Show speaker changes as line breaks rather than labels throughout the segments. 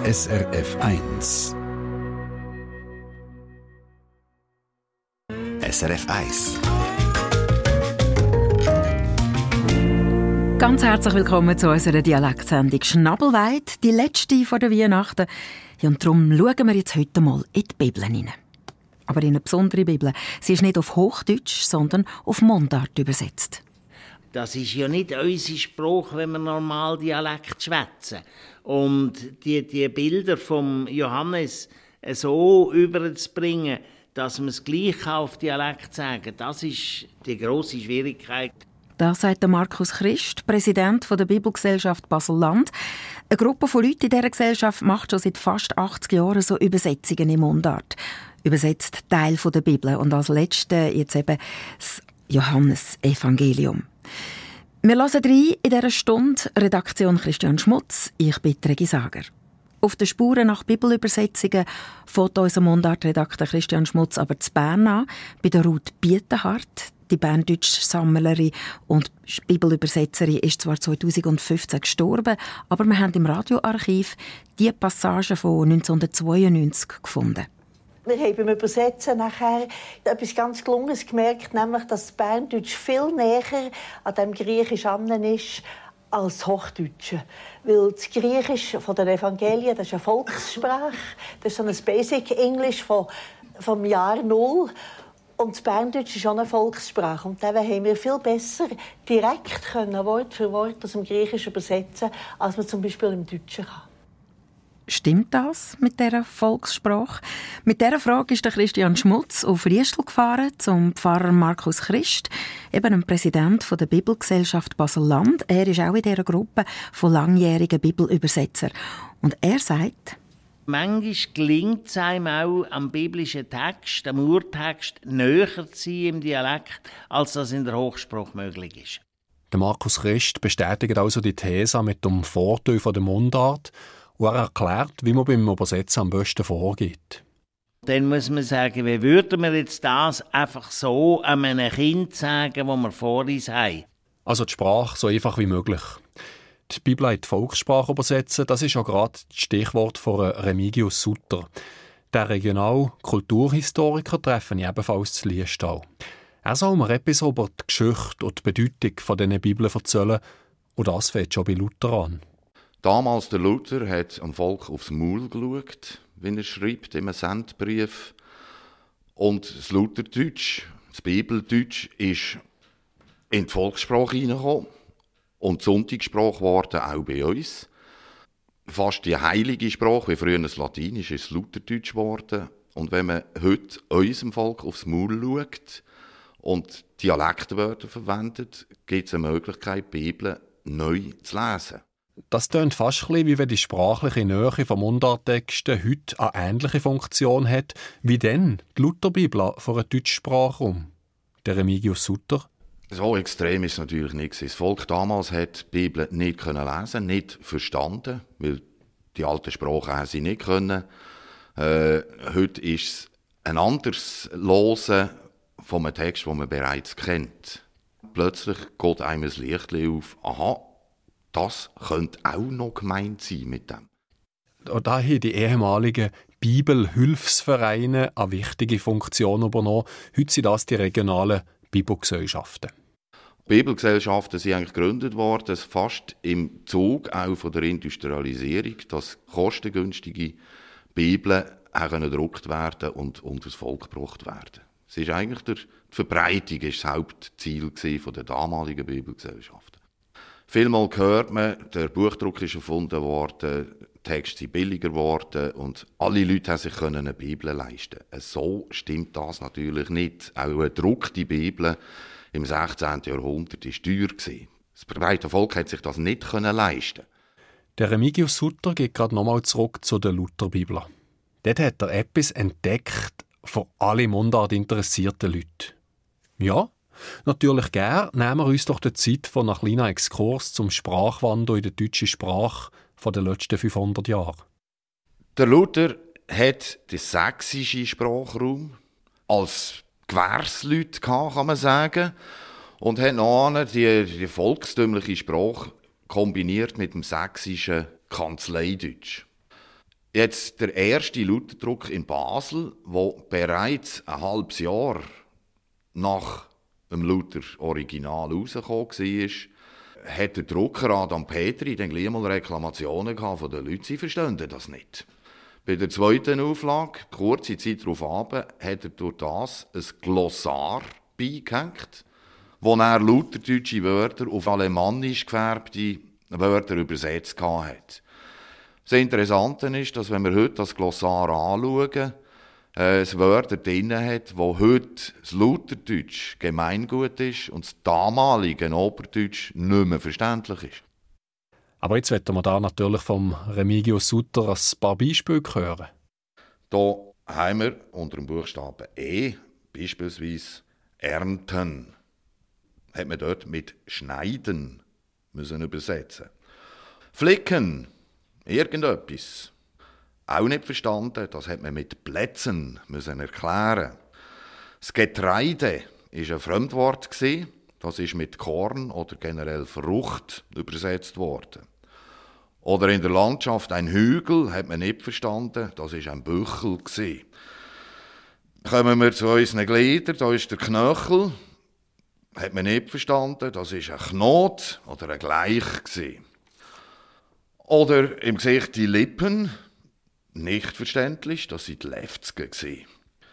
SRF 1.
SRF 1.
Ganz herzlich willkommen zu unserer Dialektsendung Schnabelweit, die letzte vor der Weihnachten. Ja, und darum schauen wir jetzt heute mal in die Bibel hinein. Aber in eine besondere Bibel. Sie ist nicht auf Hochdeutsch, sondern auf Mundart übersetzt.
Das ist ja nicht unser Spruch, wenn wir normal Dialekt schwätzen. Und die Bilder vom Johannes so überzubringen, dass man es gleich auf Dialekt sagen kann, das ist die grosse Schwierigkeit.
Das sagt Markus Christ, Präsident der Bibelgesellschaft Basel-Land. Eine Gruppe von Leuten in dieser Gesellschaft macht schon seit fast 80 Jahren so Übersetzungen in Mundart. Übersetzt Teil der Bibel und als Letzte jetzt eben das Johannesevangelium. Wir hören rein in dieser Stunde Redaktion Christian Schmutz, ich bin Regi Sager. Auf den Spuren nach Bibelübersetzungen fährt unser Mundartredakteur Christian Schmutz aber zu Bern an, bei der Ruth Bietenhardt. Die Berndeutsch-Sammlerin und Bibelübersetzerin ist zwar 2015 gestorben, aber wir haben im Radioarchiv die Passage von 1992 gefunden.
Wir haben beim Übersetzen nachher etwas ganz Gelungenes gemerkt, nämlich, dass das Berndeutsch viel näher an dem Griechisch ist als das Hochdeutsche. Weil das Griechisch von den Evangelien, das ist eine Volkssprache, das ist so ein Basic English vom Jahr 0. Und das Berndeutsch ist auch eine Volkssprache. Und dann haben wir viel besser direkt Wort für Wort aus dem Griechischen übersetzen, als man zum Beispiel im Deutschen kann.
Stimmt das mit dieser Volkssprache? Mit dieser Frage ist der Christian Schmutz auf Riestl gefahren zum Pfarrer Markus Christ, eben dem Präsident der Bibelgesellschaft Basel-Land. Er ist auch in dieser Gruppe von langjährigen Bibelübersetzern. Und er sagt:
Manchmal gelingt es einem auch, am biblischen Text, am Urtext, näher zu sein im Dialekt, als das in der Hochsprache möglich ist.
Der Markus Christ bestätigt also die These mit dem Vorteil der Mundart und er erklärt, wie man beim Übersetzen am besten vorgeht.
Dann muss man sagen, wie würden wir jetzt das einfach so einem Kind sagen, das wir vor uns haben?
Also die Sprache so einfach wie möglich. Die Bibel in die Volkssprache übersetzen, das ist ja gerade das Stichwort von Remigius Sutter. Der Regional-Kulturhistoriker treffen ebenfalls zu Liestal. Er soll mir etwas über die Geschichte und die Bedeutung von diesen Bibeln erzählen. Und das fängt schon bei Luther an.
Damals der Luther hat am Volk aufs Maul geschaut, wie er schreibt in einem Sendbrief. Und das Lutherdeutsch, das Bibeldeutsch, ist in die Volkssprache hineingekommen. Und die Sonntagssprache geworden, auch bei uns. Fast die heilige Sprache, wie früher das Latinisch, ist das Lutherdeutsch geworden. Und wenn man heute unserem Volk aufs Maul schaut und Dialektwörter verwendet, gibt es eine Möglichkeit, die Bibel neu zu lesen.
Das tönt fast ein bisschen, wie wenn die sprachliche Nähe von Mundarttexten heute eine ähnliche Funktion hat, wie dann die Lutherbibel von einer Deutschsprache. Der Remigius Sutter.
So extrem ist es natürlich nicht. Das Volk damals hat die Bibel nicht lesen, nicht verstanden, weil die alten Sprachen sie nicht können. Heute ist es ein anderes Hören von einem Text, den man bereits kennt. Plötzlich geht einem ein Licht auf, aha, das könnte auch noch gemeint sein mit dem.
Da haben die ehemaligen Bibelhilfsvereine eine wichtige Funktion übernommen. Heute sind das die regionalen Bibelgesellschaften.
Bibelgesellschaften sind eigentlich gegründet worden, fast im Zug auch von der Industrialisierung, dass kostengünstige Bibeln gedruckt werden und unter das Volk gebracht werden. Es ist eigentlich die Verbreitung ist das Hauptziel der damaligen Bibelgesellschaften. Vielmal hört man, der Buchdruck ist erfunden worden, die Texte sind billiger geworden und alle Leute haben sich eine Bibel leisten. So stimmt das natürlich nicht. Auch eine gedruckte Bibel im 16. Jahrhundert war teuer. Das breite Volk hat sich das nicht leisten.
Der Remigius Sutter geht gerade nochmal zurück zu der Lutherbibel. Dort hat er etwas entdeckt für alle Mundart interessierten Leute. Ja, natürlich gern, nehmen wir uns doch die Zeit von einem kleinen Exkurs zum Sprachwandel in der deutschen Sprache von den letzten 500 Jahren.
Der Luther hat den sächsischen Sprachraum als Gewährsleute gehabt, kann man sagen, und hat noch die volkstümliche Sprache kombiniert mit dem sächsischen Kanzleideutsch. Jetzt der erste Lutherdruck in Basel, wo bereits ein halbes Jahr nach dem Luther-Original rausgekommen war, hat der Drucker Adam Petri dann gleich mal Reklamationen von den Leuten, sie verstehen das nicht. Bei der zweiten Auflage, kurze Zeit darauf hat er durch das ein Glossar beigehängt, wo er lutherdeutsche Wörter auf alemannisch gefärbte Wörter übersetzt hat. Das Interessante ist, dass wenn wir heute das Glossar anschauen, es Wörter drin hat, wo heute das Lutherdeutsch Gemeingut ist und das damalige Oberdeutsch nicht mehr verständlich ist.
Aber jetzt wollen wir da natürlich vom Remigius Sutter ein paar Beispiele hören.
Hier haben wir unter dem Buchstaben E beispielsweise ernten. Hat man dort mit schneiden müssen übersetzen. Flicken, irgendetwas. Auch nicht verstanden, das hat man mit Plätzen müssen erklären. Das Getreide war ein Fremdwort, das ist mit Korn oder generell Frucht übersetzt worden. Oder in der Landschaft ein Hügel hat man nicht verstanden, das ist ein Büchel. Kommen wir zu unseren Gliedern, da ist der Knöchel, hat man nicht verstanden, das ist ein Knot oder ein Gleich. Oder im Gesicht die Lippen, nicht verständlich, das sind die Lefzgen.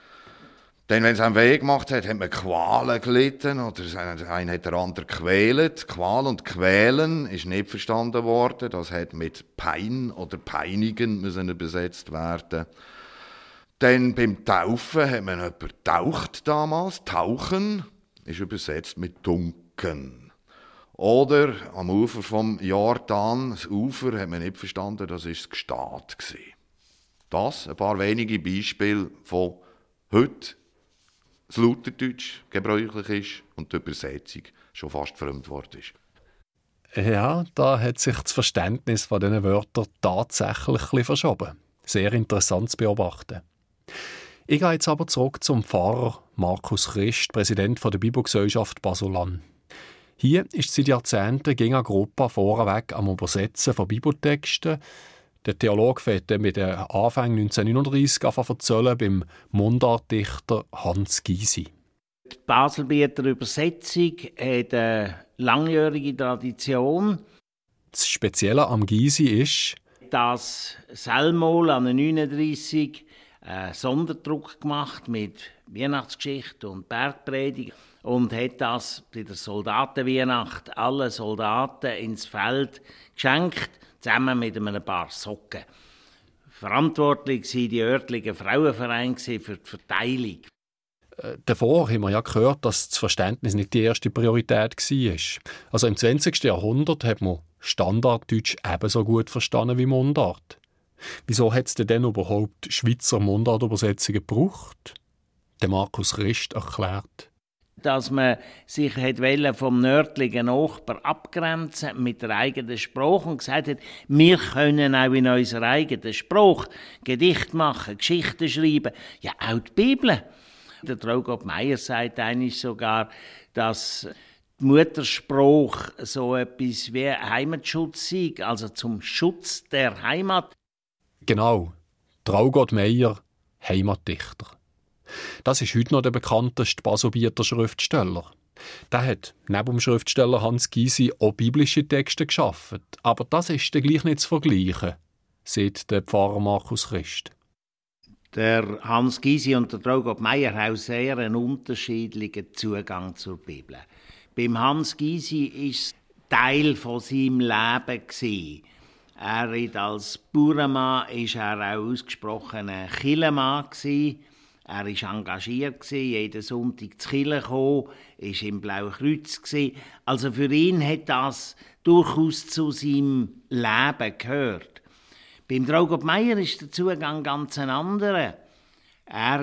Denn wenn es einen Weg gemacht hat, hat man Qualen gelitten oder ein hat der andere gequält. Qual und Quälen ist nicht verstanden worden. Das hat mit Pein oder Peinigen müssen übersetzt werden. Dann beim Taufen hat man jemanden getaucht damals. Tauchen ist übersetzt mit Dunken. Oder am Ufer vom Jordan, das Ufer hat man nicht verstanden, das war das Gestad. Das ein paar wenige Beispiele von heute, das Lutherdeutsch gebräuchlich ist und die Übersetzung schon fast Fremdwort ist.
Ja, da hat sich das Verständnis von diesen Wörtern tatsächlich ein bisschen verschoben. Sehr interessant zu beobachten. Ich gehe jetzt aber zurück zum Pfarrer Markus Christ, Präsident der Bibelgesellschaft Basel-Lann. Hier ist seit Jahrzehnten gegen eine Gruppe vorweg am Übersetzen von Bibeltexten. Der Theologe fängt mit den Anfängen 1939 an zu erzählen beim Mundartdichter Hans Gysi.
Die Baselbieter Übersetzung hat eine langjährige Tradition.
Das Spezielle am Gysi ist,
dass Selmol an 39 einen Sonderdruck gemacht mit Weihnachtsgeschichte und Bergpredigt und hat das bei der Soldatenweihnacht allen Soldaten ins Feld geschenkt, zusammen mit einem paar Socken. Verantwortlich waren die örtlichen Frauenvereine für die Verteilung.
Davor haben wir ja gehört, dass das Verständnis nicht die erste Priorität war. Also im 20. Jahrhundert hat man Standarddeutsch ebenso gut verstanden wie Mundart. Wieso hat es denn überhaupt Schweizer Mundartübersetzungen gebraucht? Der Markus Christ erklärt.
Dass man sich vom nördlichen Nachbar abgrenzen mit der eigenen Sprache und gesagt hat, wir können auch in unserer eigenen Sprache Gedichte machen, Geschichten schreiben, ja auch die Bibel. Der Traugott Meyer sagt eigentlich sogar, dass die Muttersprache so etwas wie Heimatschutz sei, also zum Schutz der Heimat.
Genau, Traugott Meyer, Heimatdichter. Das ist heute noch der bekannteste Baselbieter Schriftsteller. Der hat neben dem Schriftsteller Hans Gysi auch biblische Texte geschaffen. Aber das ist dann gleich nicht zu vergleichen, sagt der Pfarrer Markus Christ.
Der Hans Gysi und der Traugott Meyer haben sehr einen unterschiedlichen Zugang zur Bibel. Beim Hans Gysi war es Teil von seinem Leben. Er als Bauernmann war er auch ausgesprochener Kirchenmann. Er war engagiert, jeden Sonntag zur Kirche gekommen, war im Blauen Kreuz. Also für ihn hat das durchaus zu seinem Leben gehört. Beim Traugott Meyer ist der Zugang ganz ein anderer. Er war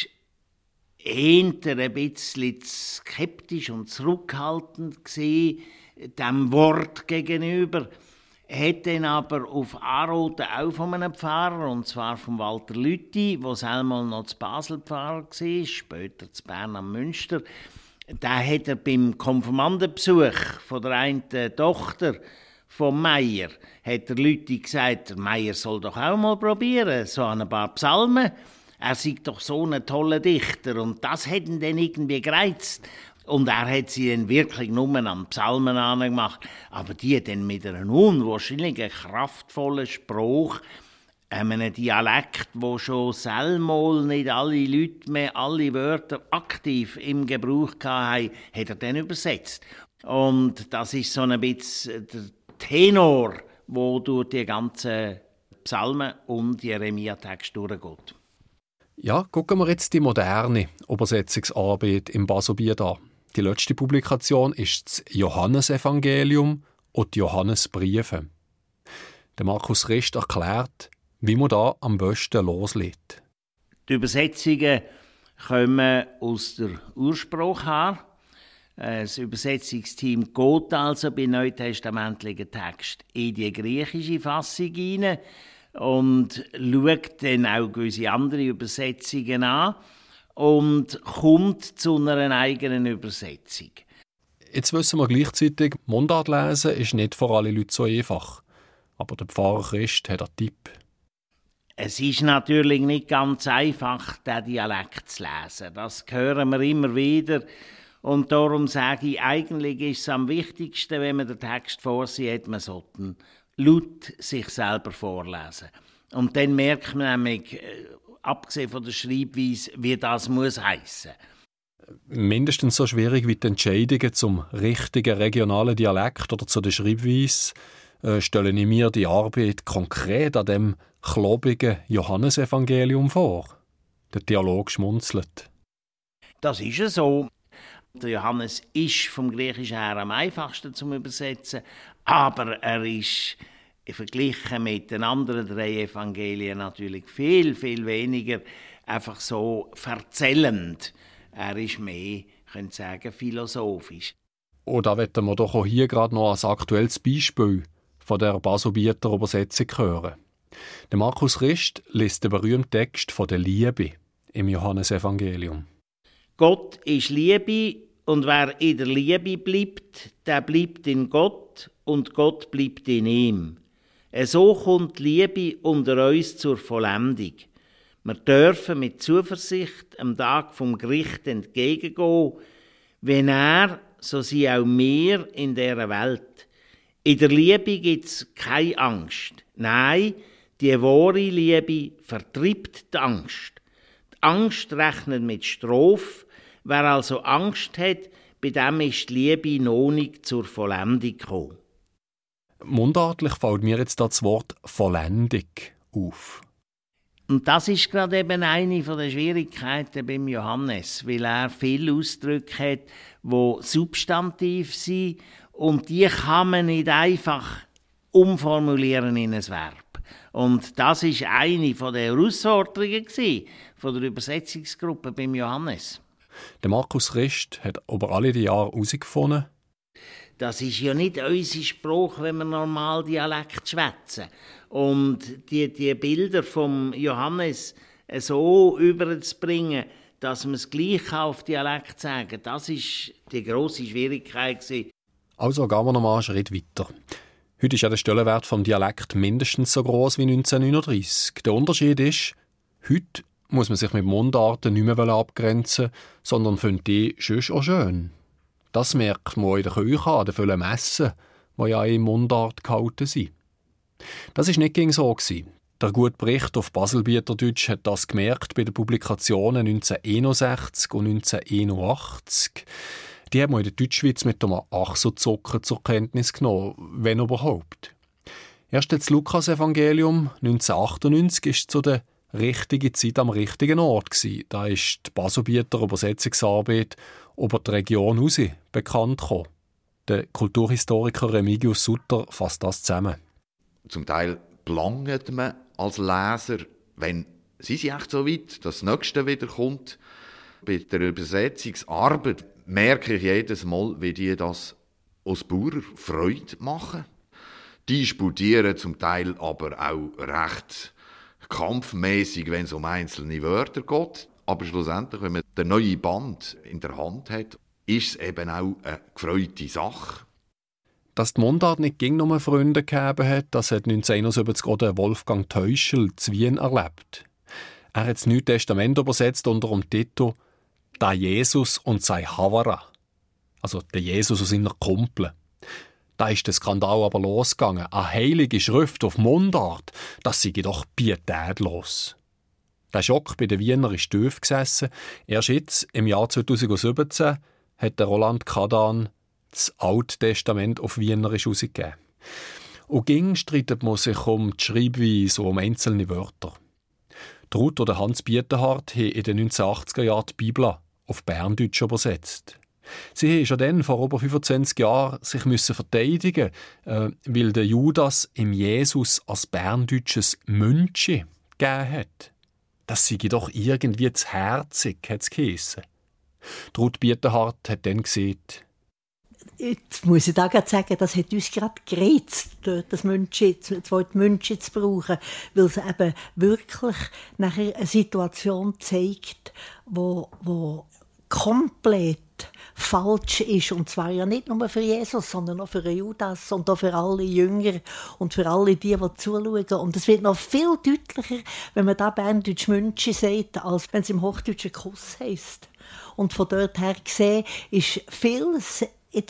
eher ein bisschen skeptisch und zurückhaltend dem Wort gegenüber. Er hat dann aber auf Anraten auch von einem Pfarrer, und zwar von Walter Lüthi, der einmal noch zu Basel Pfarrer war, später zu Bern am Münster. Da hat er beim Konfirmandenbesuch von der einen Tochter vom Meyer hat der Leute gesagt, der Meyer soll doch auch mal probieren, so ein paar Psalmen. Er sei doch so ein toller Dichter und das hat ihn dann irgendwie gereizt. Und er hat sie dann wirklich nur an Psalmen angemacht, aber die dann mit einem unwahrscheinlichen, kraftvollen Spruch, einem Dialekt, wo schon selber nicht alle Leute mehr alle Wörter aktiv im Gebrauch hatten, hat er dann übersetzt. Und das ist so ein bisschen der Tenor, der durch die ganzen Psalmen und Jeremia-Text durchgeht.
Ja, gucken wir jetzt die moderne Übersetzungsarbeit im Basobiet an. Die letzte Publikation ist das Johannesevangelium und die Johannesbriefe. Der Markus Christ erklärt, wie man da am besten loslegt.
Die Übersetzungen kommen aus der Ursprache. Das Übersetzungsteam geht also bei neutestamentlichen Texten in die griechische Fassung hinein und schaut dann auch gewisse andere Übersetzungen an und kommt zu einer eigenen Übersetzung.
Jetzt wissen wir gleichzeitig, Mundart lesen ist nicht für alle Leute so einfach. Aber der Pfarrer Christ hat einen Tipp.
Es ist natürlich nicht ganz einfach, den Dialekt zu lesen. Das hören wir immer wieder. Und darum sage ich, eigentlich ist es am wichtigsten, wenn man den Text vor sich hat, man sollte laut sich selber vorlesen. Und dann merkt man nämlich, abgesehen von der Schreibweise, wie das muss heissen.
Mindestens so schwierig wie die Entscheidungen zum richtigen regionalen Dialekt oder zu der Schreibweise stelle ich mir die Arbeit konkret an dem klobigen Johannesevangelium vor. Der Dialog schmunzelt.
Das ist ja so. Der Johannes ist vom Griechischen her am einfachsten zum Übersetzen, aber er ist verglichen mit den anderen 3 Evangelien natürlich viel, viel weniger einfach so erzählend. Er ist mehr, ich könnte sagen, philosophisch.
Und da wollen wir doch auch hier gerade noch ein aktuelles Beispiel von der Basobieter Übersetzung hören. Der Markus Christ liest den berühmten Text von der Liebe im Johannesevangelium.
Gott ist Liebe und wer in der Liebe bleibt, der bleibt in Gott und Gott bleibt in ihm. So kommt die Liebe unter uns zur Vollendung. Wir dürfen mit Zuversicht am Tag vom Gericht entgegengehen. Wenn er, so sind auch wir in dieser Welt. In der Liebe gibt es keine Angst. Nein, die wahre Liebe vertreibt die Angst. Die Angst rechnet mit Strafe. Wer also Angst hat, bei dem ist die Liebe noch nicht zur Vollendung gekommen.
Mundartlich fällt mir jetzt das Wort Vollendung auf.
Und das ist gerade eben eine der Schwierigkeiten beim Johannes, weil er viele Ausdrücke hat, die substantiv sind und die kann man nicht einfach umformulieren in ein Verb. Und das war eine der Herausforderungen von der Übersetzungsgruppe beim Johannes.
Der Markus Christ hat über alle die Jahre herausgefunden,
das ist ja nicht unsere Sprache, wenn wir normal Dialekt schwätzen. Und die Bilder vom Johannes so überzubringen, dass man es gleich auf Dialekt sagen kann, das war die grosse Schwierigkeit.
Also gehen wir noch mal einen Schritt weiter. Heute ist ja der Stellenwert vom Dialekt mindestens so gross wie 1939. Der Unterschied ist, heute muss man sich mit Mundarten nicht mehr abgrenzen, sondern findet die sonst auch schön. Das merkt man auch in der Küche an den vielen Messen, die ja in Mundart gehalten sind. Das war nicht so. Der gute Bericht auf Baselbieterdeutsch hat das gemerkt bei den Publikationen 1961 und 1981. Die haben wir in der Deutschschweiz mit einem Achselzucker zur Kenntnis genommen, wenn überhaupt. Erst das Lukas-Evangelium 1998 ist zu der richtigen Zeit am richtigen Ort gewesen. Da ist die Basobieter Übersetzungsarbeit über die Region raus bekannt gekommen. Der Kulturhistoriker Remigius Sutter fasst das zusammen.
Zum Teil belangt man als Leser, wenn sie sind echt so weit, dass das Nächste wieder kommt. Bei der Übersetzungsarbeit merke ich jedes Mal, wie die das aus purer Freude machen. Die disputieren zum Teil aber auch recht kampfmäßig, wenn es um einzelne Wörter geht. Aber schlussendlich, wenn man den neuen Band in der Hand hat, ist es eben auch eine gefreute Sache.
Dass die Mundart nicht gegen nur Freunde gegeben hat, das hat 1971 auch der Wolfgang Teuschel zu Wien erlebt. Er hat das Neue Testament übersetzt unter dem Titel «Da Jesus und sei Havara», also der Jesus und seiner Kumpel. Da ist der Skandal aber losgegangen. Eine heilige Schrift auf Mundart, das sei doch pietätlos. Der Schock bei den Wiener ist tief gesessen. Erst jetzt, im Jahr 2017, hat der Roland Kadan das Alte Testament auf Wienerisch herausgegeben. Und ging streitet man sich um die Schreibweise und um einzelne Wörter. Ruth oder Hans Bietenhardt haben in den 1980er Jahren die Bibel auf Berndeutsch übersetzt. Sie haben schon dann, vor über 25 Jahren, sich verteidigen weil der Judas im Jesus als berndeutsches Münchi gegeben hat. Das sei doch irgendwie zu herzig, hat es geheissen. Ruth Bietenhardt hat dann gesagt,
jetzt muss ich da gerade sagen, das hat uns gerade gereizt, das Wort Münchi zu brauchen, weil es eben wirklich nachher eine Situation zeigt, wo komplett falsch ist. Und zwar ja nicht nur für Jesus, sondern auch für Judas und auch für alle Jünger und für alle die zuschauen. Und es wird noch viel deutlicher, wenn man da Berndeutsch Münchi sagt, als wenn es im Hochdeutschen Kuss heisst. Und von dort her gesehen ist vieles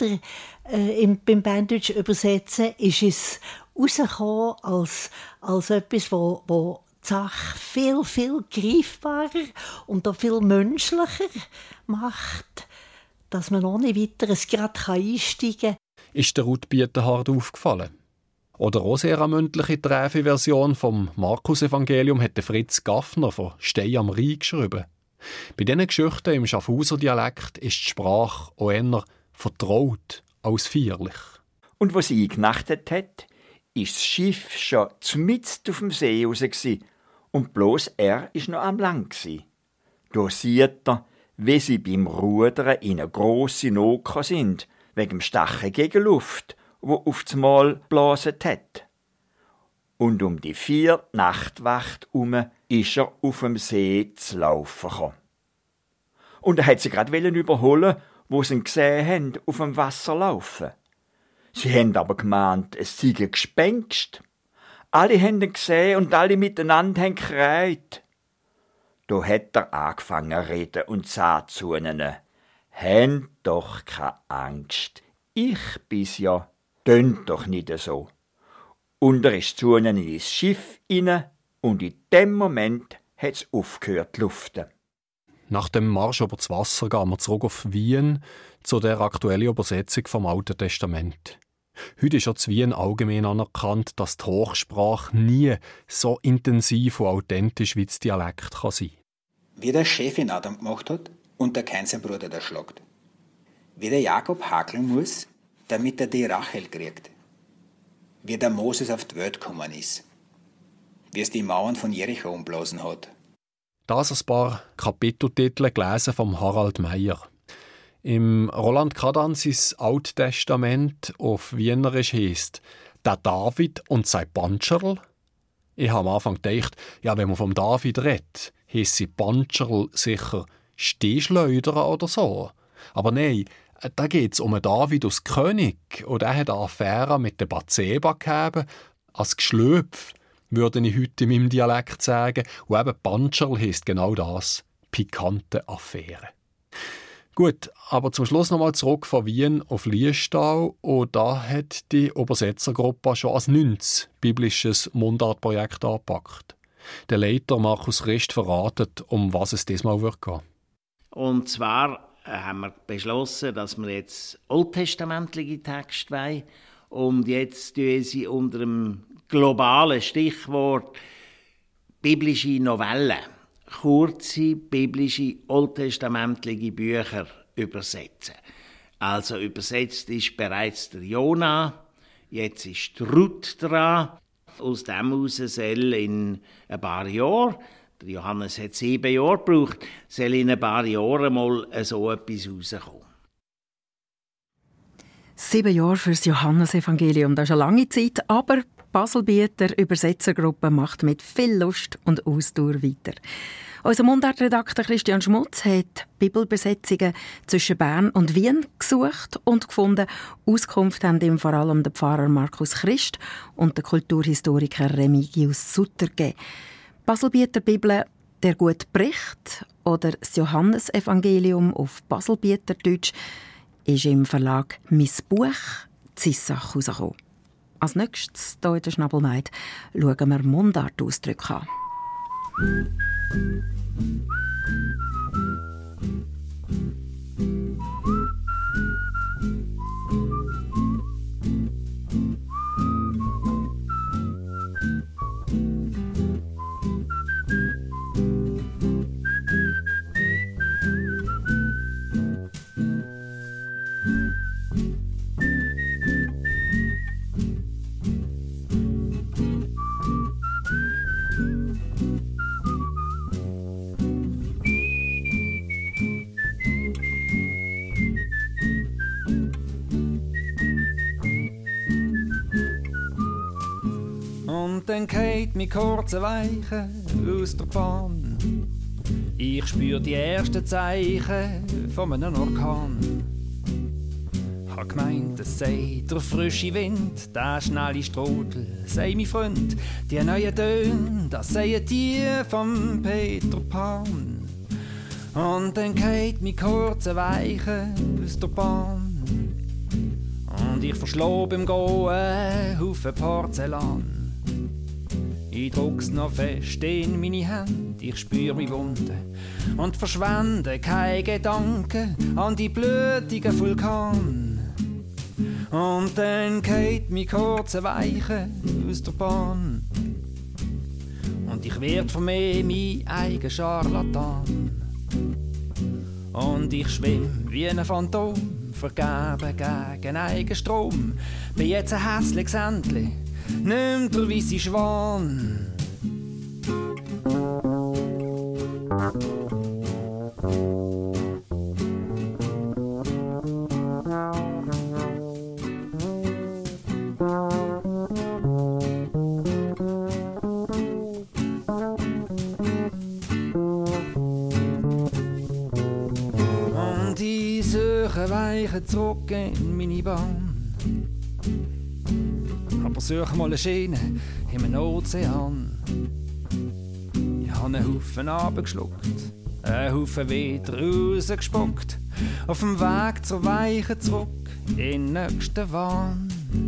beim Berndeutsch übersetzen ist es rausgekommen als etwas, wo die Sache viel, viel greifbarer und auch viel menschlicher macht, dass man ohne weiteres gerade einsteigen kann.
Ist der Ruth Bietenhardt aufgefallen? Oder auch sehr eine mündliche Träfe-Version vom Markus-Evangelium hat Fritz Gaffner von Stein am Rhein geschrieben. Bei diesen Geschichten im Schaffhauser Dialekt ist die Sprache auch eher vertraut als feierlich.
Und wo sie genachtet hat, ist das Schiff schon mitten auf dem See raus und bloß er ist noch am Land gsi. Da sieht er, wie sie beim Rudern in eine grosse Not sind, wegen dem Stachen gegen Luft, wo auf das Mal geblasen hat. Und um die 4 Nachtwacht ist er auf dem See zu laufen gekommen. Und er hat sie gerade überholen, wo sie ihn gesehen haben, auf dem Wasser laufen. Sie haben aber gemeint, es sei ein Gespenst. Alle haben ihn gesehen und alle miteinander haben gekreit. Da hat er angefangen zu reden und sagt zu ihnen, «Habt doch keine Angst, ich bin's ja, tönt doch nicht so.» Und er ist zu ihnen ins Schiff hinein und in dem Moment hat es aufgehört zu luften.
Nach dem Marsch über das Wasser gehen wir zurück auf Wien zu der aktuellen Übersetzung vom Alten Testament. Heute ist ja in Wien allgemein anerkannt, dass die Hochsprache nie so intensiv und authentisch wie das Dialekt kann sein.
Wie der Chef in Adam gemacht hat und der Kain sein Bruder erschlagt. Wie der Jakob hakeln muss, damit er die Rachel kriegt. Wie der Moses auf die Welt gekommen ist. Wie es die Mauern von Jericho umblasen hat.
Das ein paar Kapiteltitel gelesen vom Harald Meyer. Im Roland Kadan sein Alttestament auf Wienerisch heisst «Der David und sein Pantscherl». Ich habe am Anfang gedacht, ja, wenn man vom David redet, heisst sie Pantscherl sicher Stehschleudern oder so. Aber nein, da geht es um einen David aus König und er hat eine Affäre mit der Bathseba gegeben, als Geschlöpf, würde ich heute in meinem Dialekt sagen. Und eben Pantscherl heisst genau das, pikante Affäre. Gut, aber zum Schluss nochmal zurück von Wien auf Liestal. Und da hat die Übersetzergruppe schon als 9. biblisches Mundartprojekt angepackt. Der Leiter Markus Christ verratet, um was es diesmal wird gehen.
Und zwar haben wir beschlossen, dass wir jetzt alttestamentliche Texte wollen. Und jetzt tun sie unter dem globalen Stichwort biblische Novellen, kurze biblische alttestamentliche Bücher übersetzen. Also übersetzt ist bereits der Jona, jetzt ist die Ruth dran. Aus dem heraus soll in ein paar Jahren, der Johannes hat 7 Jahre gebraucht, soll in ein paar Jahren mal so etwas rauskommen.
7 Jahre für das Johannesevangelium, das ist eine lange Zeit, aber Baselbieter Übersetzergruppe macht mit viel Lust und Ausdauer weiter. Unser Mundartredakteur Christian Schmutz hat Bibelbesetzungen zwischen Bern und Wien gesucht und gefunden. Auskunft haben ihm vor allem der Pfarrer Markus Christ und der Kulturhistoriker Remigius Sutter gegeben. Baselbieter Bibel «Der gute Bericht» oder das Johannesevangelium auf Baselbieterdeutsch ist im Verlag «Mis Buch» Zissach herausgekommen. Als nächstes hier in der Schnabelmeid schauen wir Mundartausdrücke an.
Dann geht mi kurze Weiche aus der Bahn. Ich spür die ersten Zeichen von einem Orkan. Hab gemeint, es sei der frische Wind, der schnelle Strudel, sei mein Freund. Die neuen Töne, das seien die vom Peter Pan. Und dann geht mi kurze Weiche aus der Bahn. Und ich verschlob im Gehen Haufen Porzellan. Ich druck's noch fest in meine Hände, ich spür meine Wunden und verschwende kein Gedanke an die blutigen Vulkan. Und dann geht mi kurze Weiche aus der Bahn und ich werd von mir mein eigen Scharlatan. Und ich schwimm wie ein Phantom, vergeben gegen eigen Strom. Bin jetzt ein hässliches Entli, nimm der weisse Schwan. Und ich suche Weiche zurück in meine Bahn. Aber suche mal eine Schiene in einem Ozean. Ich habe einen Haufen runtergeschluckt, einen Haufen wieder rausgespuckt. Auf dem Weg zur Weiche zurück in den nächsten Wahn.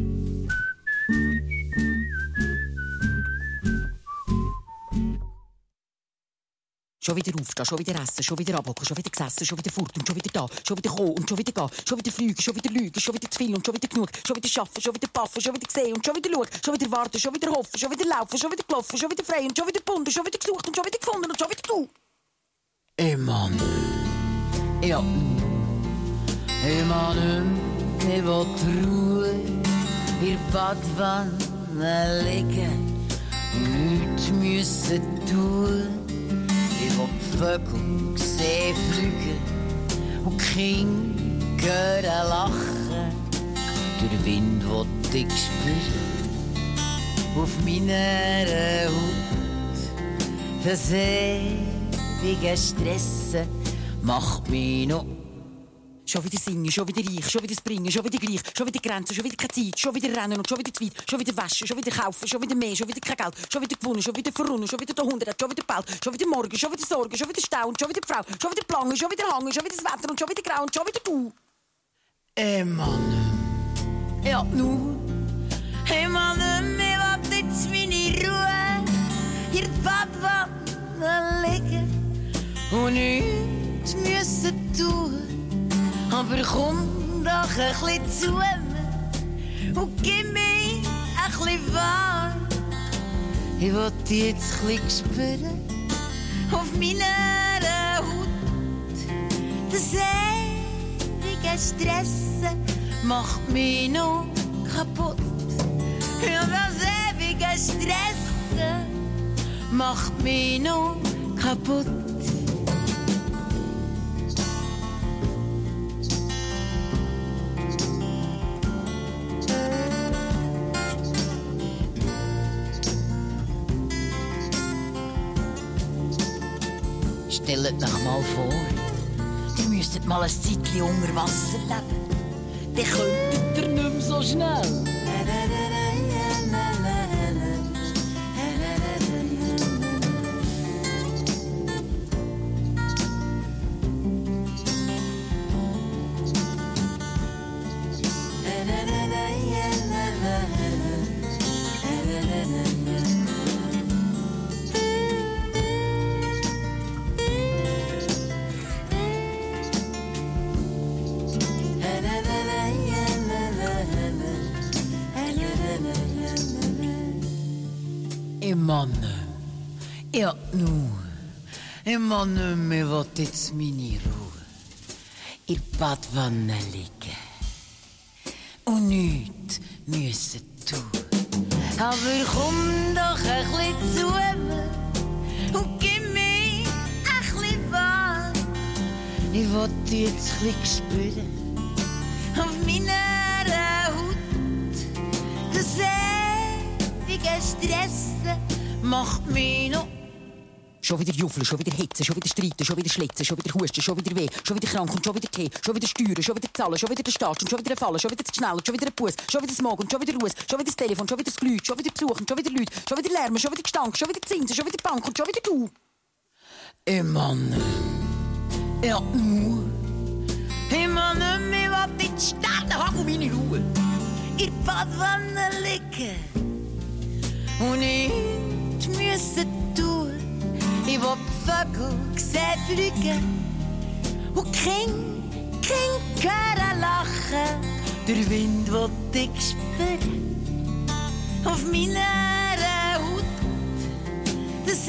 Schon wieder aufstehen, schon wieder essen, schon wieder abhocken, schon wieder gesessen, schon wieder fort und schon wieder da, schon wieder kommen und schon wieder gehen, schon wieder fliegen, schon wieder lügen, schon wieder zu viel und schon wieder genug, schon wieder schaffen, schon wieder paffen, schon wieder sehen und schon wieder schauen, schon wieder warten, schon wieder hoffen, schon wieder laufen, schon wieder gelaufen, schon wieder frei und schon wieder gebunden, schon wieder gesucht und schon wieder gefunden und schon wieder du.
Emanuel, ja, Emanuel, ich will Ruhe in der Badwanne liegen und nichts müssen tun. Ich will die Vögel sehen fliegen und die Kinder hören lachen. Der Wind will ich spüren auf meiner Haut. Das ewige Stressen macht mich noch.
Schon wieder singen, schon wieder reich, schon wieder springen, schon wieder gleich, schon wieder Grenzen, schon wieder keine Zeit, schon wieder rennen und schon wieder zu weit, schon wieder waschen, schon wieder kaufen, schon wieder mehr, schon wieder kein Geld, schon wieder gewonnen, schon wieder verrunnen, schon wieder der Hund, schon wieder bald, schon wieder morgen, schon wieder Sorgen, schon wieder Stau und schon wieder die Frau, schon wieder Plangen, schon wieder Hangen, schon wieder das Wetter und schon wieder Grau und schon wieder du.
Emanuel, ja nu, Emanuel, mir will jetzt meine Ruhe hier in der Badwanne liegen und nichts müssen tun. Aber komm doch ein bisschen zu mir und gib mir ein bisschen warm. Ich will dich jetzt ein bisschen spüren auf meiner Haut. Das ewige Stressen macht mich noch kaputt. Ja, das ewige Stressen macht mich noch kaputt. stellt euch mal vor, ihr müsstet mal ein Zeitchen unter Wasser leben. Dann könntet ihr nicht mehr so schnell. Ja, nu. Ich mag nicht mehr, will jetzt meine Ruhe in der Badwanne liegen und nichts müssen tun. Aber komm doch ein bisschen zu mir und gib mir ein bisschen warm. Ich will dich jetzt ein bisschen spüren auf meiner Haut. Das ewige Stressen macht mich noch.
Schon wieder Juffeln, schon wieder Hitzen, schon wieder Streiten, schon wieder Schlitzen, schon wieder Husten, schon wieder Weh, schon wieder krank und schon wieder Tee, schon wieder Steuern, schon wieder Zahlen, schon wieder der Staat und schon wieder Fallen, schon wieder Schnell und schon wieder ein Bus, schon wieder das Morgen und schon wieder Ruhe, schon wieder das Telefon, schon wieder das Glück, schon wieder Besuch und schon wieder Leute, schon wieder Lärm, schon wieder Gestank, schon wieder Zinsen, schon wieder Bank und schon wieder du.
Mann, ja, nur. Ich mag nicht mehr, was in die Sterne habe und meine Ruhe in der Badwanne liegen und nichts müssen tun. Ich will die Vögel sehen fliegen und Kind hören lachen. Der Wind will ich spüren auf meiner Haut. Das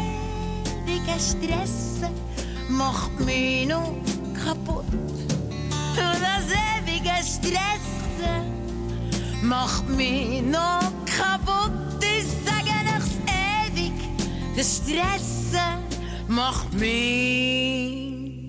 ewige Stressen macht mich noch kaputt. Und das ewige Stressen macht mich noch kaputt. Ich sage nichts ewig. Das Stressen macht mich.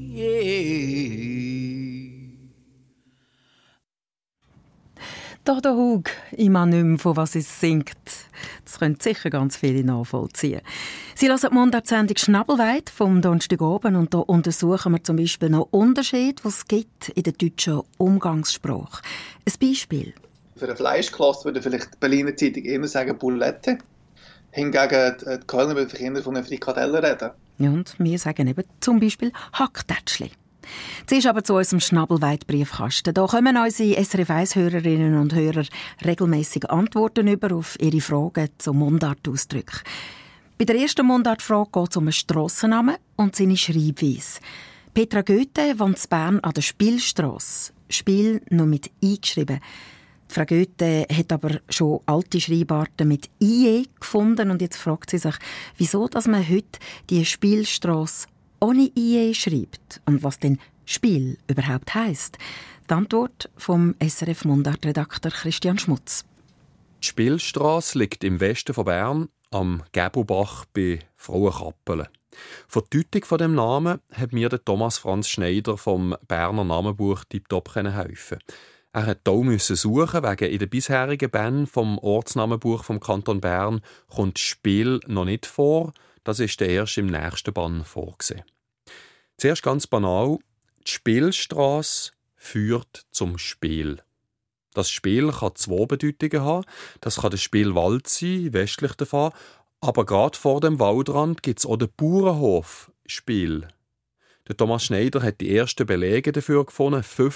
Der Hug, ich mag nicht mehr, von was es singt. Das können sicher ganz viele nachvollziehen. Sie hören die Mundartsendung «Schnabelweit» vom Donnerstagabend und da untersuchen wir zum Beispiel noch Unterschiede, die es gibt in der deutschen Umgangssprache. Ein Beispiel.
Für eine Fleischklasse würde vielleicht die Berliner Zeitung immer sagen «Boulette». Hingegen die Kölner würden Kinder von einer Frikadelle reden.
Ja, und wir sagen eben zum Beispiel «Hacktätschli». Zuerst aber zu unserem Schnabelweit-Briefkasten. Da kommen unsere SRF 1-Hörerinnen und Hörer regelmäßig Antworten über auf ihre Fragen zu Mundartausdrücken. Bei der ersten Mundartfrage geht es um einen Strassennamen und seine Schreibweise. Petra Goethe wohnt in Bern an der Spielstrasse. Spiel noch mit «I» geschrieben. Frau Goethe hat aber schon alte Schreibarten mit «ie» gefunden und jetzt fragt sie sich, wieso dass man heute die Spielstrasse ohne «ie» schreibt und was denn «Spiel» überhaupt heisst. Die Antwort vom SRF-Mundart-Redakteur Christian Schmutz.
Die Spielstrasse liegt im Westen von Bern am Gäbelbach bei Frauenkappelen. Von der Deutung von dem Namen hat mir der Thomas Franz Schneider vom Berner Namenbuch tiptop helfen. Er musste auch suchen, wegen in den bisherigen Bänden vom Ortsnamenbuch vom Kanton Bern kommt Spiel noch nicht vor. Das ist erst im nächsten Band vorgesehen. Zuerst ganz banal: Die Spielstrasse führt zum Spiel. Das Spiel kann zwei Bedeutungen haben. Das kann das Spielwald sein, westlich davon. Aber gerade vor dem Waldrand gibt es auch den Bauernhof Spiel. Der Thomas Schneider hat die ersten Belege dafür gefunden,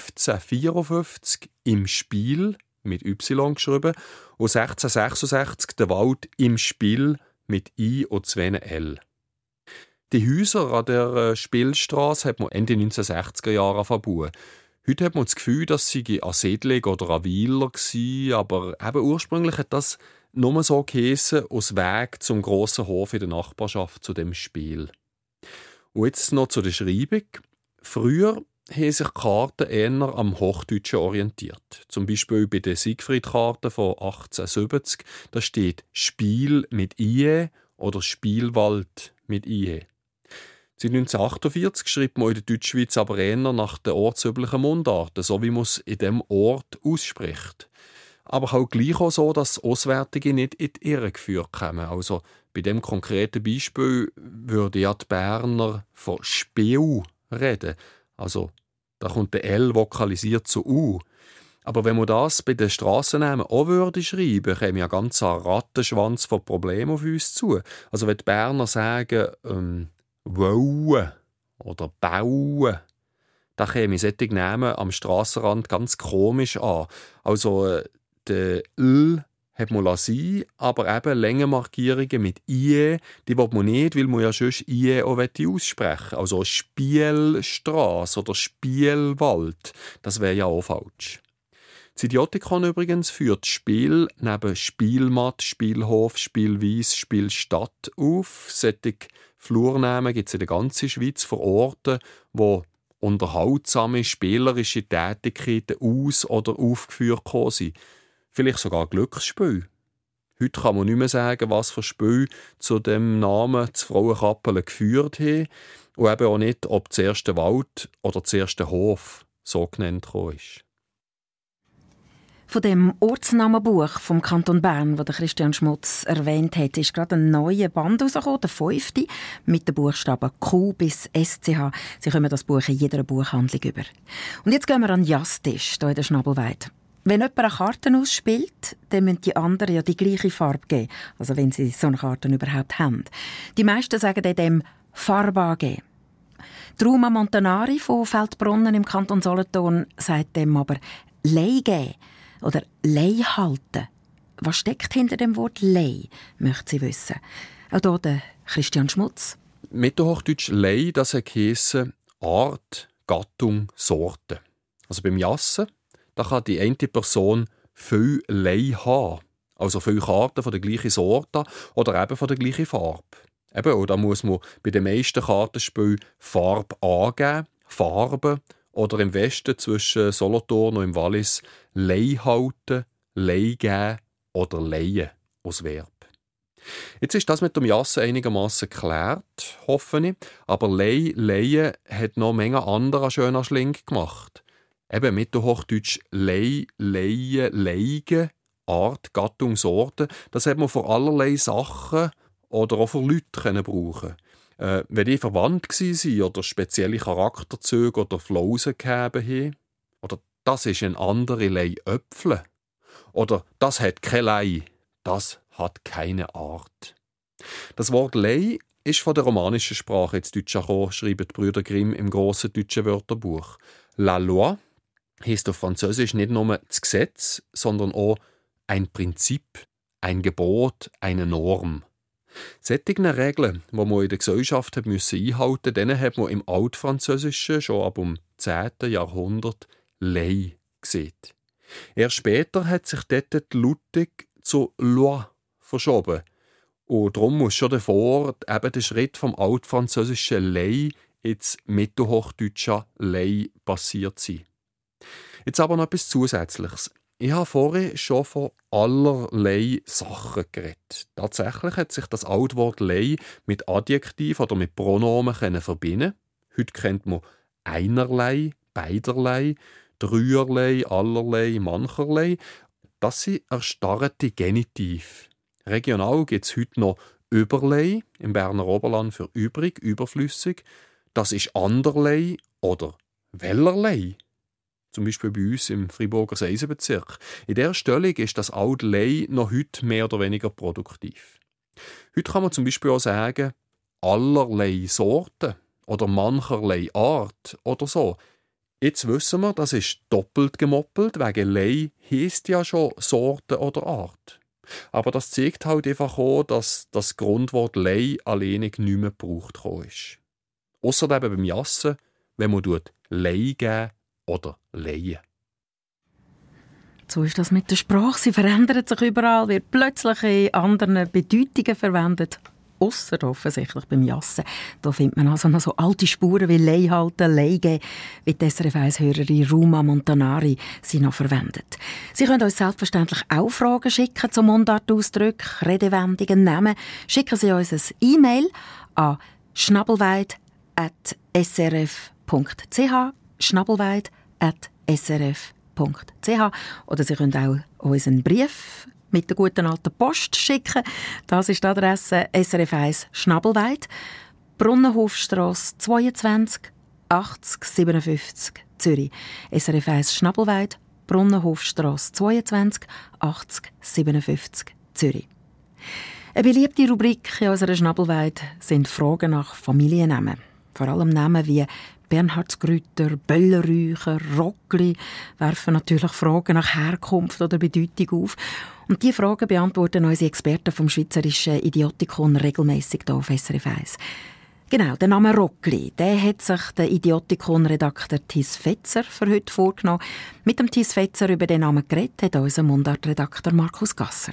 1554 im Spiel, mit Y geschrieben, und 1666 der Wald im Spiel mit I und 2 L. Die Häuser an der Spielstrasse hat man Ende 1960er Jahre verbaut. Heute hat man das Gefühl, dass sie an Siedlung oder an Weiler waren, aber eben ursprünglich hat das nur so geheissen, aus Weg zum grossen Hof in der Nachbarschaft zu dem Spiel. Und jetzt noch zu der Schreibung. Früher haben sich Karten eher am Hochdeutschen orientiert. Zum Beispiel bei der Siegfried-Karte von 1870, da steht «Spiel» mit «ie» oder «Spielwald» mit «ie». Seit 1948 schreibt man in der Deutschschweiz aber eher nach den ortsüblichen Mundarten, so wie man es in diesem Ort ausspricht. Aber auch gleich auch so, dass Auswärtige nicht in die Irre geführt kommen. Also Bei dem konkreten Beispiel würde ja die Berner von Spiel reden. Also, da kommt der L vokalisiert zu U. Aber wenn man das bei den Strassennamen auch würde schreiben, käme ja ganz ein Rattenschwanz von Problemen auf uns zu. Also wenn die Berner sagen «wollen» oder «bauen», da käme solche Namen am Strassenrand ganz komisch an. Also der «l» hat man sein, aber eben Längenmarkierungen mit «ie», die will man nicht, weil man ja sonst «ie» auch aussprechen will. Also Spielstrasse oder Spielwald, das wäre ja auch falsch. Das Idiotikon übrigens führt Spiel neben Spielmatt, Spielhof, Spielwies, Spielstadt auf. Solche Flurnamen gibt es in der ganzen Schweiz für Orte, wo unterhaltsame, spielerische Tätigkeiten aus- oder aufgeführt sind. Vielleicht sogar Glücksspiel. Heute kann man nicht mehr sagen, was für Spiel zu dem Namen zu Frauenkappeln geführt haben und eben auch nicht, ob das erste Wald oder das erste Hof so genannt ist.
Von dem Ortsnamenbuch vom Kanton Bern, das Christian Schmutz erwähnt hat, ist gerade ein neuer Band herausgekommen, der 5. mit den Buchstaben Q bis SCH. Sie können das Buch in jeder Buchhandlung über. Und jetzt gehen wir an den Jazstisch hier in der Schnabelweide. Wenn jemand eine Karte ausspielt, dann müssen die anderen ja die gleiche Farbe geben. Also wenn sie so eine Karte überhaupt haben. Die meisten sagen dem Farbe angeben. Ruma Montanari von Feldbrunnen im Kanton Solothurn sagt dem aber Lei geben oder Lei halten. Was steckt hinter dem Wort Lei, möchte sie wissen. Auch hier der Christian Schmutz.
Mittelhochdeutsch Lei, das heisst Art, Gattung, Sorte. Also beim Jassen, da kann die eine Person viel Lei haben. Also viele Karten von der gleichen Sorte oder eben von der gleichen Farbe. Eben, und da muss man bei den meisten Kartenspielen Farbe angeben, Farbe, oder im Westen zwischen Solothurn und im Wallis Lei halten, Lei geben oder leihen als Verb. Jetzt ist das mit dem Jassen einigermaßen geklärt, hoffe ich. Aber leihen hat noch Menge anderer schöner Schling gemacht. Eben Mittelhochdeutsch Lei, leihen, leigen, Art, Gattung, Sorte. Das hat man für allerlei Sachen oder auch für Leute brauchen. Wenn die verwandt waren oder spezielle Charakterzüge oder Flausen gegeben haben, oder das ist ein andere Lei Äpfel, oder das hat keine Lei, das hat keine Art. Das Wort Lei ist von der romanischen Sprache ins Deutsche gekommen, schreiben die Brüder Grimm im grossen deutschen Wörterbuch. La loi heisst auf Französisch nicht nur das Gesetz, sondern auch ein Prinzip, ein Gebot, eine Norm. Solche Regeln, die man in der Gesellschaft einhalten musste, denen hat man im Altfranzösischen schon ab dem 10. Jahrhundert Lei gesehen. Erst später hat sich dort die Lautung zu Loi verschoben. Und darum muss schon davor eben der Schritt vom altfranzösischen Lei ins mittelhochdeutsche Lei passiert sein. Jetzt aber noch etwas Zusätzliches. Ich habe vorhin schon von allerlei Sachen geredet. Tatsächlich hat sich das Altwort Lei mit Adjektiv oder mit Pronomen verbinden. Heute kennt man einerlei, beiderlei, dreierlei, allerlei, mancherlei. Das sind erstarrte Genitiv. Regional gibt es heute noch Überlei, im Berner Oberland für übrig, überflüssig. Das ist anderlei oder wellerlei. Zum Beispiel bei uns im Freiburger Seisenbezirk. In dieser Stellung ist das alte Lei noch heute mehr oder weniger produktiv. Heute kann man zum Beispiel auch sagen, allerlei Sorten oder mancherlei Art oder so. Jetzt wissen wir, das ist doppelt gemoppelt, wegen Lei heisst ja schon Sorte oder Art. Aber das zeigt halt einfach auch, dass das Grundwort Lei alleinig nicht mehr gebraucht ist. Ausser eben beim Jassen, wenn man Lei geben oder leihen.
So ist das mit der Sprache. Sie verändert sich überall, wird plötzlich in anderen Bedeutungen verwendet. Ausser offensichtlich beim Jassen. Da findet man also noch so alte Spuren wie Lei halten, Lei geben, wie die SRF 1-Hörerin Ruma Montanari sie noch verwendet. Sie können uns selbstverständlich auch Fragen schicken zu Mundartausdrücken, Redewendungen, Namen. Schicken Sie uns ein E-Mail an schnabelweid@srf.ch schnabelweid@srf.ch oder Sie können auch uns einen Brief mit der guten alten Post schicken. Das ist die Adresse SRF 1 Schnabelweid, Brunnenhofstrasse 22 80 57 Zürich. SRF 1 Schnabelweid, Brunnenhofstrasse 22 80 57 Zürich. Eine beliebte Rubrik in unserer Schnabelweid sind Fragen nach Familiennamen. Vor allem Namen wie Bernhardsgrüter, Böllerräucher, Rockli werfen natürlich Fragen nach Herkunft oder Bedeutung auf. Und diese Fragen beantworten unsere Experten vom Schweizerischen Idiotikon regelmässig hier auf SRF 1. Genau, der Name Rockli, der hat sich der Idiotikon-Redakteur Thies Fetzer für heute vorgenommen. Mit dem Thies Fetzer über den Namen geredet hat unser Mundart-Redakteur Markus Gasser.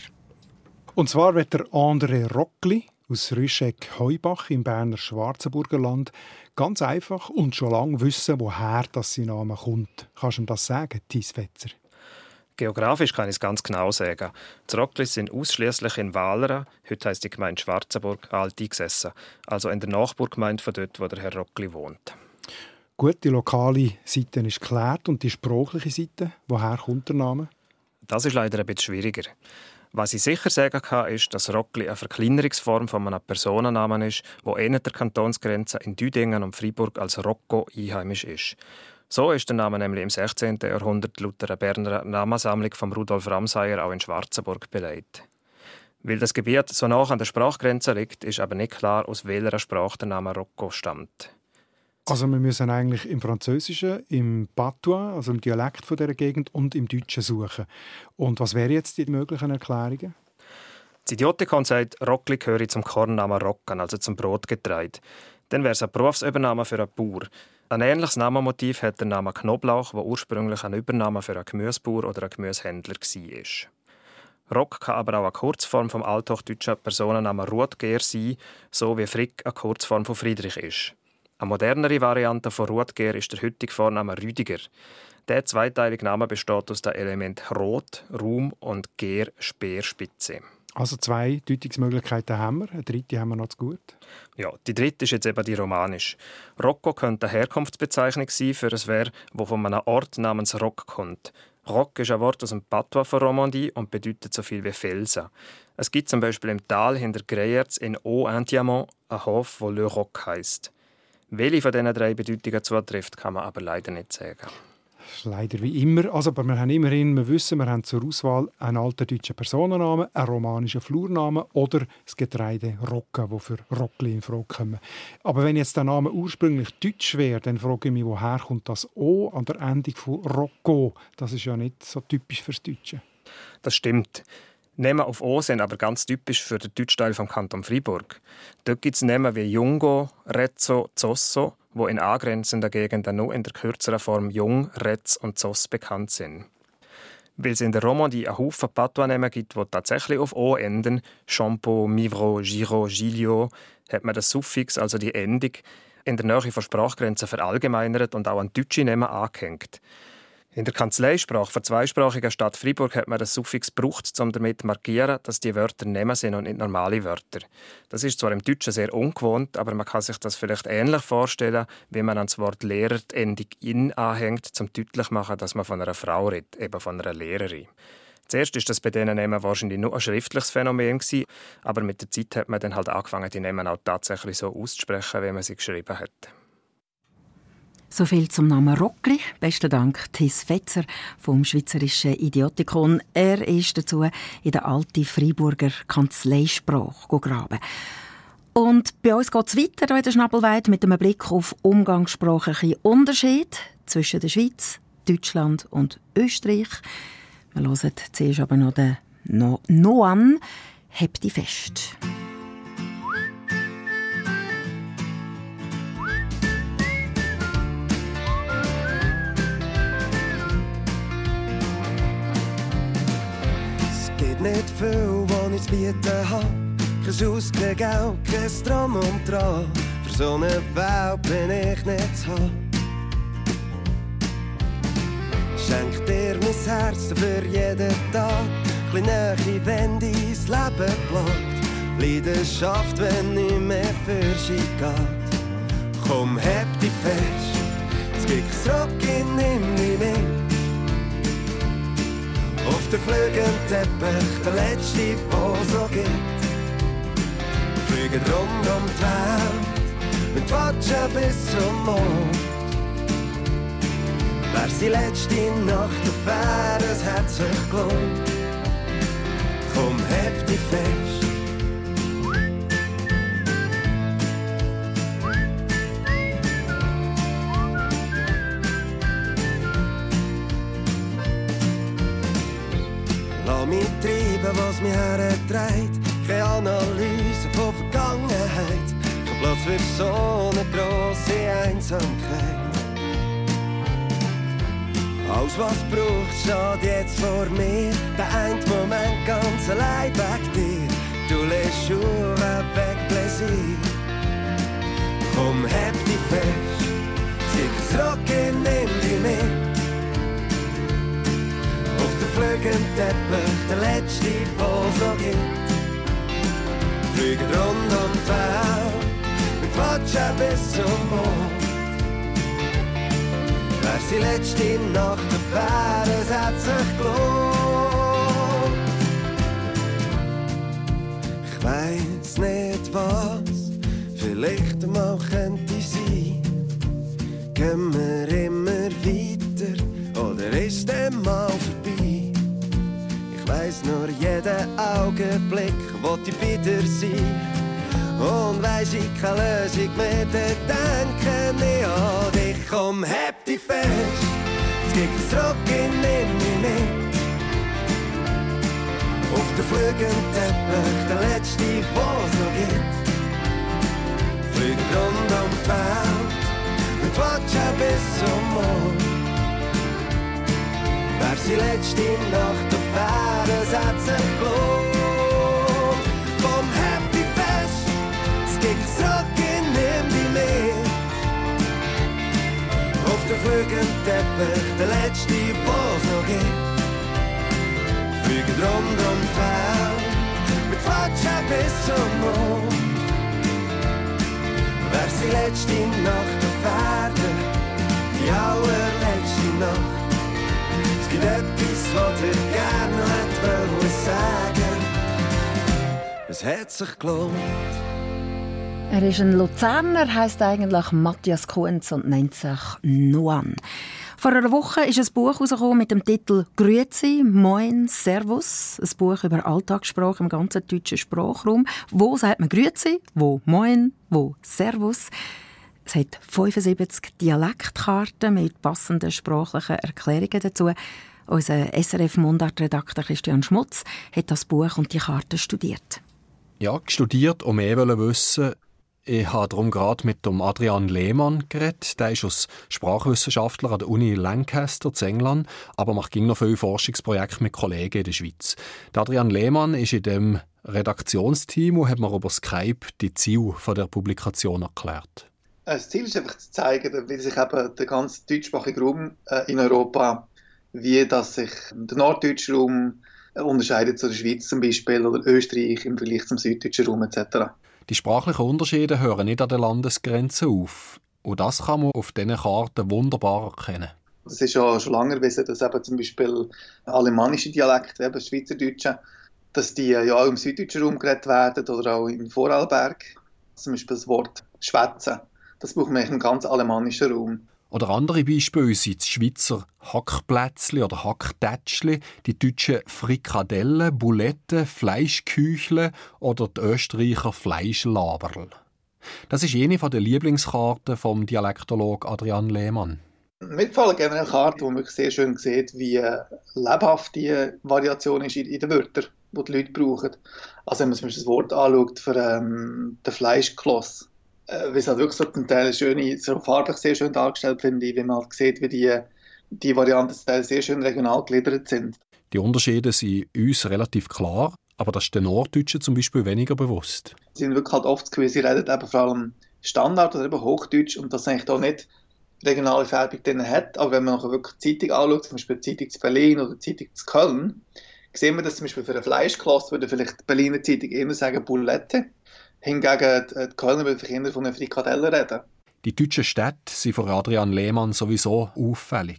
Und zwar wird der André Rockli aus Rüscheck-Heubach im Berner Schwarzenburger Land ganz einfach und schon lange wissen, woher sein Name kommt. Kannst du ihm das sagen, Thies Fetzer?
Geografisch kann ich es ganz genau sagen. Die Rocklis sind ausschließlich in Walera, heute heisst die Gemeinde Schwarzenburg, alt eingesessen. Also in der Nachbargemeinde von dort, wo der Herr Rockli wohnt.
Gut, die lokale Seite ist geklärt und die sprachliche Seite, woher kommt der Name?
Das ist leider ein bisschen schwieriger. Was ich sicher sagen kann, ist, dass Rockli eine Verkleinerungsform von einem Personennamen ist, der innerhalb der Kantonsgrenze in Düdingen und Freiburg als Rocco einheimisch ist. So ist der Name nämlich im 16. Jahrhundert laut der Berner Namensammlung von Rudolf Ramsayer auch in Schwarzenburg belegt. Weil das Gebiet so nah an der Sprachgrenze liegt, ist aber nicht klar, aus welcher Sprache der Name Rocco stammt.
Also wir müssen eigentlich im Französischen, im Patois, also im Dialekt von dieser Gegend, und im Deutschen suchen. Und was wären jetzt die möglichen Erklärungen?
Das Idiotikon sagt, Rockli gehöre zum Kornnamen Roggen, also zum Brotgetreide. Dann wäre es ein Berufsübername für einen Bauer. Ein ähnliches Namenmotiv hat der Name Knoblauch, der ursprünglich ein Übername für einen Gemüsebauer oder einen Gemüsehändler war. Rock kann aber auch eine Kurzform vom althochdeutschen Personennamen Rudger sein, so wie Frick eine Kurzform von Friedrich ist. Eine modernere Variante von Rudger ist der heutige Vorname Rüdiger. Der zweiteilige Name besteht aus den Elementen Rot, Raum und Ger, Speerspitze.
Also 2 Deutungsmöglichkeiten haben wir. Eine dritte haben wir noch zu gut.
Ja, die dritte ist jetzt eben die romanische. Rocco könnte eine Herkunftsbezeichnung sein für ein Wehr, das von einem Ort namens Rock kommt. Rock ist ein Wort aus dem Patois von Romandie und bedeutet so viel wie Felsen. Es gibt zum Beispiel im Tal hinter Greyerz in Haut-Diamant einen Hof, der Le Roc heisst. Welche von diesen 3 Bedeutungen zutrifft, kann man aber leider nicht sagen.
Leider wie immer. Also, aber wir haben immerhin, wir wissen, wir haben zur Auswahl einen alten deutschen Personennamen, einen romanischen Flurnamen oder das Getreide Rocca, das für Rockli in Frage kommen. Aber wenn jetzt der Name ursprünglich deutsch wäre, dann frage ich mich, woher kommt das O an der Endung von Rocco? Das ist ja nicht so typisch fürs Deutsche.
Das stimmt. Namen auf O sind aber ganz typisch für den Deutschteil vom Kanton Freiburg. Dort gibt es Namen wie Jungo, Rezzo, Zosso, die in angrenzenden Gegenden nur in der kürzeren Form Jung, Retz und Zoss bekannt sind. Weil es in der Romandie einen Haufen Patois-Namen gibt, die tatsächlich auf O enden, Champeau, Mivro, Giro, Giglio, hat man das Suffix, also die Endung, in der Nähe von Sprachgrenzen verallgemeinert und auch an deutsche Namen angehängt. In der Kanzleisprache für zweisprachige Stadt Freiburg hat man das Suffix gebraucht, um damit zu markieren, dass die Wörter Namen sind und nicht normale Wörter. Das ist zwar im Deutschen sehr ungewohnt, aber man kann sich das vielleicht ähnlich vorstellen, wie man an das Wort Lehrer die Endung «in» anhängt, um deutlich zu machen, dass man von einer Frau redet, eben von einer Lehrerin. Zuerst war das bei diesen Namen wahrscheinlich nur ein schriftliches Phänomen, aber mit der Zeit hat man dann halt angefangen, die Namen auch tatsächlich so auszusprechen, wie man sie geschrieben hat.
So viel zum Namen Rockli. Besten Dank, Thies Fetzer vom Schweizerischen Idiotikon. Er ist dazu in der alten Freiburger Kanzleisprache gegraben. Und bei uns geht es weiter in der Schnabelweid mit einem Blick auf umgangssprachliche Unterschiede zwischen der Schweiz, Deutschland und Österreich. Wir hören zuerst aber noch den Noan. Hebt dich fest.
Nicht viel, was ich zu bieten habe. Kein Schuss, kein Geld, kein Drum und Dran. Für so eine Welt bin ich nicht zu haben. Schenk dir mein Herz für jeden Tag. Kleine Nähe, wenn dein Leben plagt. Leidenschaft, wenn nicht mehr für sie geht. Komm, heb dich fest. Es gibt kein Rock, nimm dich mit. Auf der fliegende Teppich, der letzte, was noch gibt. Fliegen rund um die Welt, mit Watschen bis zum Mond. Wär sie letzte Nacht auf Fähre, es hat sich gelohnt. Komm, heb dich fest. Lass mich treiben, was mich hertreibt. Keine Analyse von Vergangenheit. Kein Platz für so eine grosse Einsamkeit. Alles, was braucht, steht jetzt vor mir. Der eine Moment ganz allein wegen dir. Du lässt Schuhe weg, Plaisir. Komm, heb dich fest. Sieh zurück, nimm dich mit. Auf der fliegenden Teppich, der letzte, was noch gibt. Fliegen rund um die Welt, mit Watschen bis zum Mond. Wär sie letzte Nacht auf Fähre, es hat sich gelohnt. Ich weiss nicht was, vielleicht mal könnte sein. Gehen wir immer weiter, oder ist der mal vorbei? Ich weiss nur jeden Augenblick, wo ich bei dir sein. Und weiss ich keine Lösung mehr, dann denke ich an dich. Komm, heb dich fest, es gibt zurück, nimm mich mit. Auf der fliegenden Teppich, der letzte, was noch gibt. Fliegen rund um die Welt, mit Watschen bis zum Mond. Wär sie letzte Nacht auf Fähre, es hat sich gelohnt. Komm, heb dich fest, es gibt zurück, nimm dich mit. Auf der fliegenden Teppich, der letzte, was noch gibt. Fliegen rund um die Welt, mit Watschen bis zum Mond. Wär sie letzte Nacht auf Erden, die allerletzte Nacht. Es gibt etwas, was ich gerne noch hätte sagen. Es hat sich gelohnt.
Er ist ein Luzerner, heisst eigentlich Matthias Kunz und nennt sich Noan. Vor einer Woche ist ein Buch herausgekommen mit dem Titel «Grüezi, Moin, Servus». Ein Buch über Alltagssprache im ganzen deutschen Sprachraum. Wo sagt man «Grüezi», wo «Moin», wo «Servus». Es hat 75 Dialektkarten mit passenden sprachlichen Erklärungen dazu. Unser SRF-Mundartredakteur Christian Schmutz hat das Buch und die Karten studiert.
Ja, studiert, um mehr wissen. Ich habe darum gerade mit dem Adrian Lehmann geredet. Der ist als Sprachwissenschaftler an der Uni Lancaster in England, aber macht noch viele Forschungsprojekte mit Kollegen in der Schweiz. Der Adrian Lehmann ist in dem Redaktionsteam und hat mir über Skype die Ziele der Publikation erklärt.
Das Ziel ist einfach zu zeigen, wie sich eben der ganze deutschsprachige Raum in Europa, wie das sich der norddeutsche Raum unterscheidet zu der Schweiz zum Beispiel oder Österreich im Vergleich zum süddeutschen Raum etc.
Die sprachlichen Unterschiede hören nicht an den Landesgrenzen auf. Und das kann man auf diesen Karten wunderbar erkennen.
Es ist ja schon lange gewesen, dass eben zum Beispiel alemannische Dialekte, eben Schweizerdeutsche, dass die ja auch im süddeutschen Raum geredet werden oder auch in Vorarlberg. Zum Beispiel das Wort «schwätzen». Das braucht man im ganz alemannischen Raum.
Oder andere Beispiele sind die Schweizer Hackplätzli oder Hacktätschli, die deutschen Frikadellen, Buletten, Fleischküchle oder die Österreicher Fleischlaberl. Das ist eine der Lieblingskarten vom Dialektologen Adrian Lehmann.
Mir gefallen generell Karten, wo man sehr schön sieht, wie lebhaft die Variation ist in den Wörtern, die die Leute brauchen. Also wenn man zum Beispiel das Wort anschaut für den Fleischkloss, wie es halt wirklich so zum Teil so farblich sehr schön dargestellt, finde ich, wie man halt sieht, wie die Varianten sehr schön regional gegliedert sind.
Die Unterschiede sind uns relativ klar, aber das ist den Norddeutschen zum Beispiel weniger bewusst.
Sie sind wirklich halt oft das Gefühl, sie reden eben vor allem Standard oder eben Hochdeutsch und das eigentlich auch nicht regionale Färbung drin hat. Aber wenn man nachher wirklich die Zeitung anschaut, zum Beispiel die Zeitung zu Berlin oder die Zeitung zu Köln, sehen wir, dass zum Beispiel für eine Fleischklasse würde vielleicht die Berliner Zeitung eher sagen Bulette. Hingegen die Kölner würden eher von einer Frikadelle reden.
Die deutschen Städte sind für Adrian Lehmann sowieso auffällig.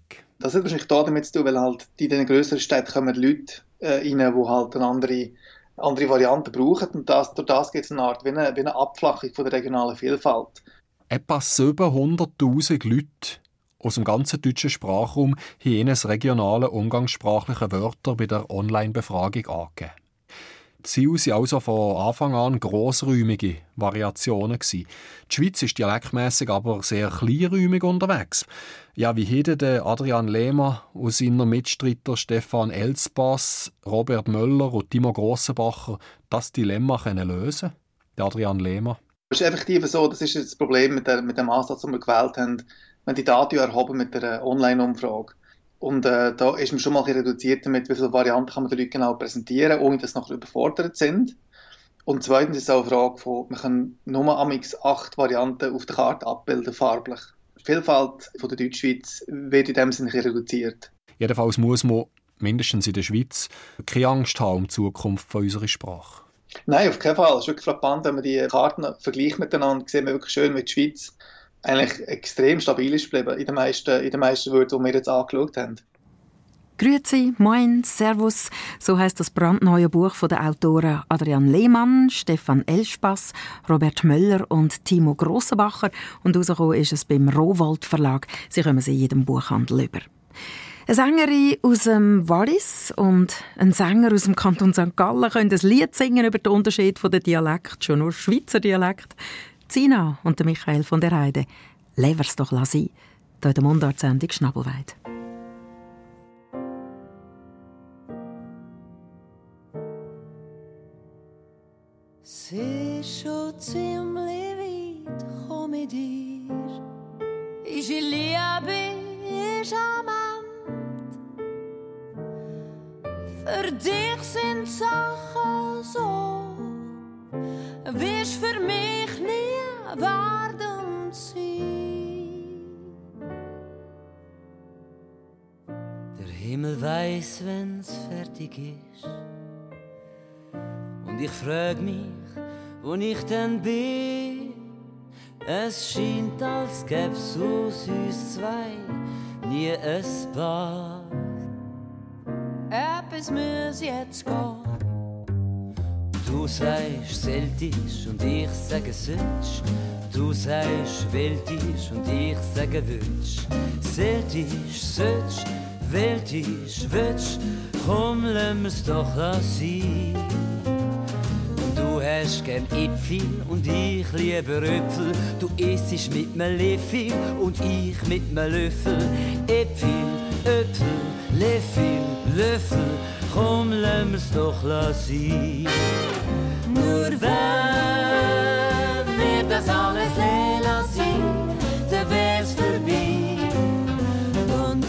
Das hat wahrscheinlich damit zu tun, weil halt in den grösseren Städten kommen Leute rein, die halt eine andere Variante brauchen. Und durch das gibt es eine Art wie eine Abflachung von der regionalen Vielfalt.
Etwa 700'000 Leute aus dem ganzen deutschen Sprachraum haben jenes regionale umgangssprachliche Wörter bei der Online-Befragung angegeben. Die Ziele waren also von Anfang an grossräumige Variationen. Die Schweiz ist dialektmässig aber sehr kleinräumig unterwegs. Ja, wie hätten Adrian Lehmann und seine Mitstreiter Stefan Elspass, Robert Möller und Timo Grossenbacher das Dilemma lösen können? Adrian Lehmann.
Es ist effektiv so, das ist das Problem mit dem Ansatz, den wir gewählt haben. Wir haben die Daten erhoben mit der Online-Umfrage. Und da ist man schon mal reduziert damit, wie viele Varianten kann man den Leuten genau präsentieren, ohne dass sie nachher überfordert sind. Und zweitens ist es auch eine Frage von, man kann nur am 8 Varianten auf der Karte abbilden, farblich. Die Vielfalt von der Deutschschweiz wird in dem Sinne reduziert.
Jedenfalls muss man, mindestens in der Schweiz, keine Angst haben um die Zukunft von unserer Sprache.
Nein, auf keinen Fall. Es ist wirklich frappant, wenn man die Karten vergleicht miteinander, sieht man wirklich schön, wie die Schweiz eigentlich extrem stabil ist geblieben in den meisten Wörtern, die wir jetzt angeschaut haben.
Grüezi, moin, servus, so heisst das brandneue Buch von den Autoren Adrian Lehmann, Stefan Elspass, Robert Möller und Timo Grossenbacher. Und rausgekommen ist es beim Rowohlt Verlag. Sie kommen sie in jedem Buchhandel über. Eine Sängerin aus dem Wallis und ein Sänger aus dem Kanton St. Gallen können ein Lied singen über den Unterschied der Dialekte, schon nur Schweizer Dialekt. Zina und der Michael von der Heide. «Lever's doch sein», hier in der Mundartsendung Schnabelweid.
Es ist schon ziemlich weit, komm ich dir. Unsere Liebe ist am Ende. Für dich sind Sachen so, wirst für mich nie werden sein.
Der Himmel weiss, wenn's fertig ist. Und ich frag mich, wo ich denn bin. Es scheint, als gäb's aus uns zwei nie ein Paar.
Etwas muss jetzt gehen.
Du sagst seltisch und ich sage sütsch. Du sagst weltisch und ich sage wünsch. Seltisch, sütsch, weltisch, wünsch. Komm, lass mir's doch sein. Du hast gern Äpfel und ich liebe Äpfel. Du isst mit einem Löffel und ich mit einem Löffel. Äpfel, Äpfel, Löffel, Löffel. Komm, lass mir's doch sein. Nur wenn wir das alles lassen, dann wär's vorbei. Und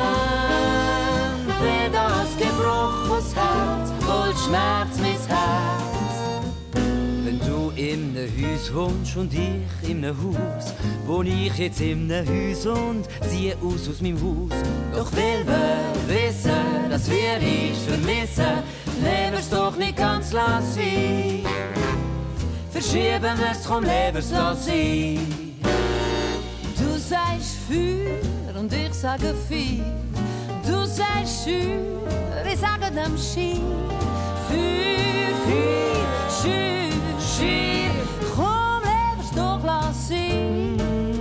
dann wär das gebrochenes Herz voll Schmerz mein Herz. Wenn du in einem Haus wohnst und ich in einem Haus, wohn ich jetzt in einem Haus und siehe aus meinem Haus. Doch will wir wissen, dass wir dich vermissen, leben's doch nicht ganz lassen. Verschieben wir's, komm, leben's lassen.
Du sagst Feuer und ich sage Feuer. Du sagst Schür, ich sage dem Ski. Feuer, Feuer, Schür, Schür. Komm, leben's doch lassen.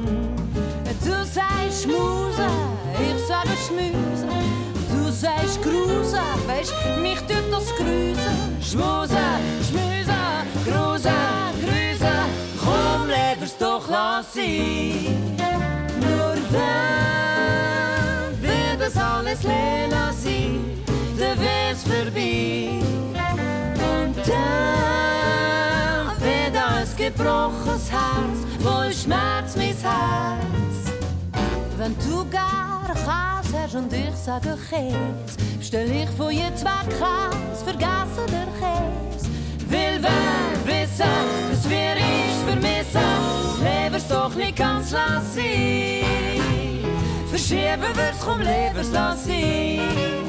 Du sagst Schmuse, ich sage Schmuse. Du sagst Gruse, weisst, mich tut das Grüse. Schmuse, Schmuse, Gruse, Grüse. Komm, leben's doch lassen. Nur wenn wir das alles lassen, dann wär's vorbei. Und dann wird ein gebrochenes Herz voll Schmerz mein Herz. Wenn du gar Käse hast und ich sage Käse, bestell ich von je zwei Käse, vergessen der Käse. Will wer wissen, dass wir ich vermissen, leben's doch nicht ganz lassen. Verschieben wir's, komm, leben's lassen.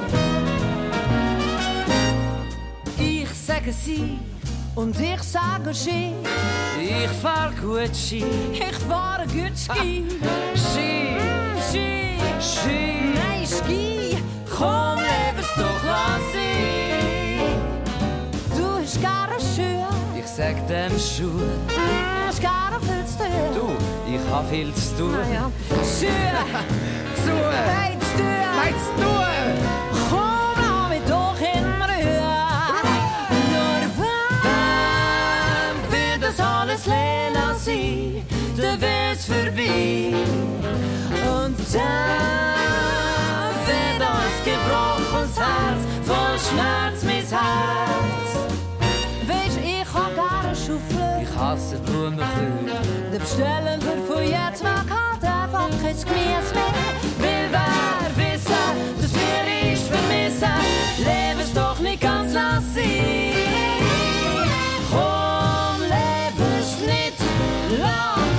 Ich sage sie und ich sage Ski.
Ich fahr gut Ski.
Ich fahre gut Ski.
Ski,
Ski, Ski, nein, Ski, komm, leb es doch, lass sein. Du hast gerne Schuhe.
Ich sag dem Schuhe.
Hast gerne viel zu tun.
Du, ich hab viel zu tun.
Ja. Schuhe, zu, hey, zu tun. Hey, zu tun. Komm, lass mich doch in Ruhe. Nur wenn wir das alles leer sein, dann wär's vorbei. Und dann wird uns gebrochenes Herz, voll Schmerz mein Herz. Weisst, ich hab gerne Schaufeln.
Ich hasse Blumenkühe.
Dann bestellen wir von jetzt weg halt einfach kein Gemüse mehr. Will wer wissen, dass wir uns vermissen, leben es doch nicht ganz lass sein. Komm, leben es nicht lass sein.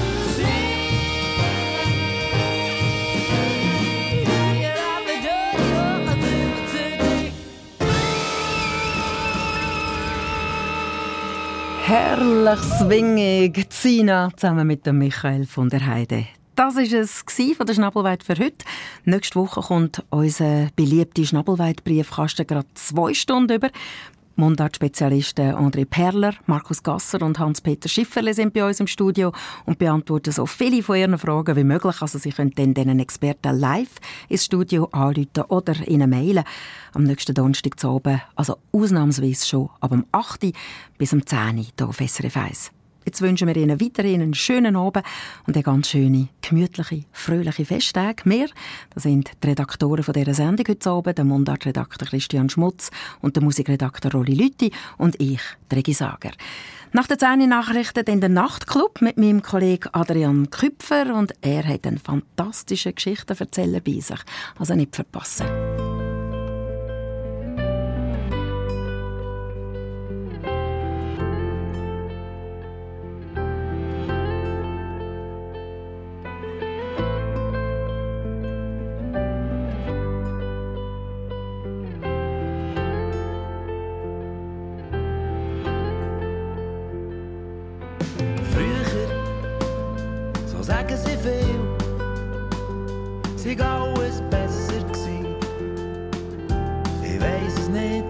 Herrlich swingig, Zina zusammen mit dem Michael von der Heide. Das war es von der Schnabelweit für heute. Nächste Woche kommt unser beliebter Schnabelweit-Briefkasten gerade 2 Stunden über. Mundart-Spezialisten André Perler, Markus Gasser und Hans-Peter Schifferle sind bei uns im Studio und beantworten so viele von Ihren Fragen wie möglich. Also Sie können dann diesen Experten live ins Studio anrufen oder ihnen mailen. Am nächsten Donnerstag zu oben, also ausnahmsweise schon ab dem 8. bis am 10. hier auf SRF 1. Jetzt wünschen wir Ihnen weiterhin einen schönen Abend und eine ganz schöne, gemütliche, fröhliche Festtage. Wir, das sind die Redaktoren von dieser Sendung heute Abend, der Mundart-Redakteur Christian Schmutz und der Musikredakteur Rolli Lüthi und ich, Regi Sager. Nach den 10 Nachrichten in den Nachtclub mit meinem Kollegen Adrian Küpfer und er hat eine fantastische Geschichte erzählen bei sich. Also nicht verpassen.
Sagen sie viel, sei alles besser gsi. Ich weiss es nicht.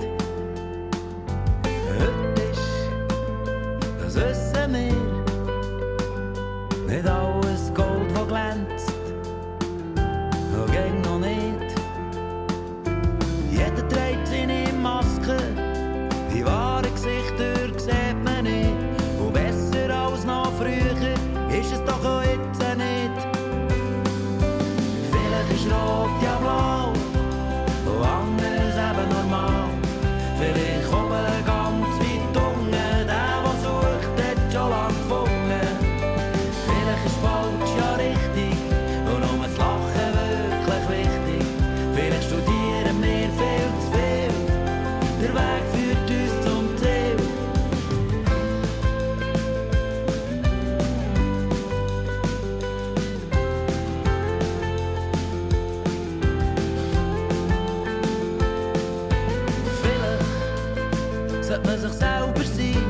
Heute ist, das wissen wir, nicht alles Gold, das glänzt, noch ging noch nicht. Jeder trägt seine Maske, die wahren Gesichter sieht man nicht. Und besser als noch früher ist es doch auch jetzt nicht. Vielleicht ist rot ja blau, und anders eben normal. Vielleicht oben ganz weit unten, der sucht, hat schon lang gefunden. Vielleicht ist falsch ja richtig, und um das Lachen wirklich wichtig. Vielleicht studieren wir viel zu viel, der Weg führt uns zum Ziel. Sollte man sich selber sein,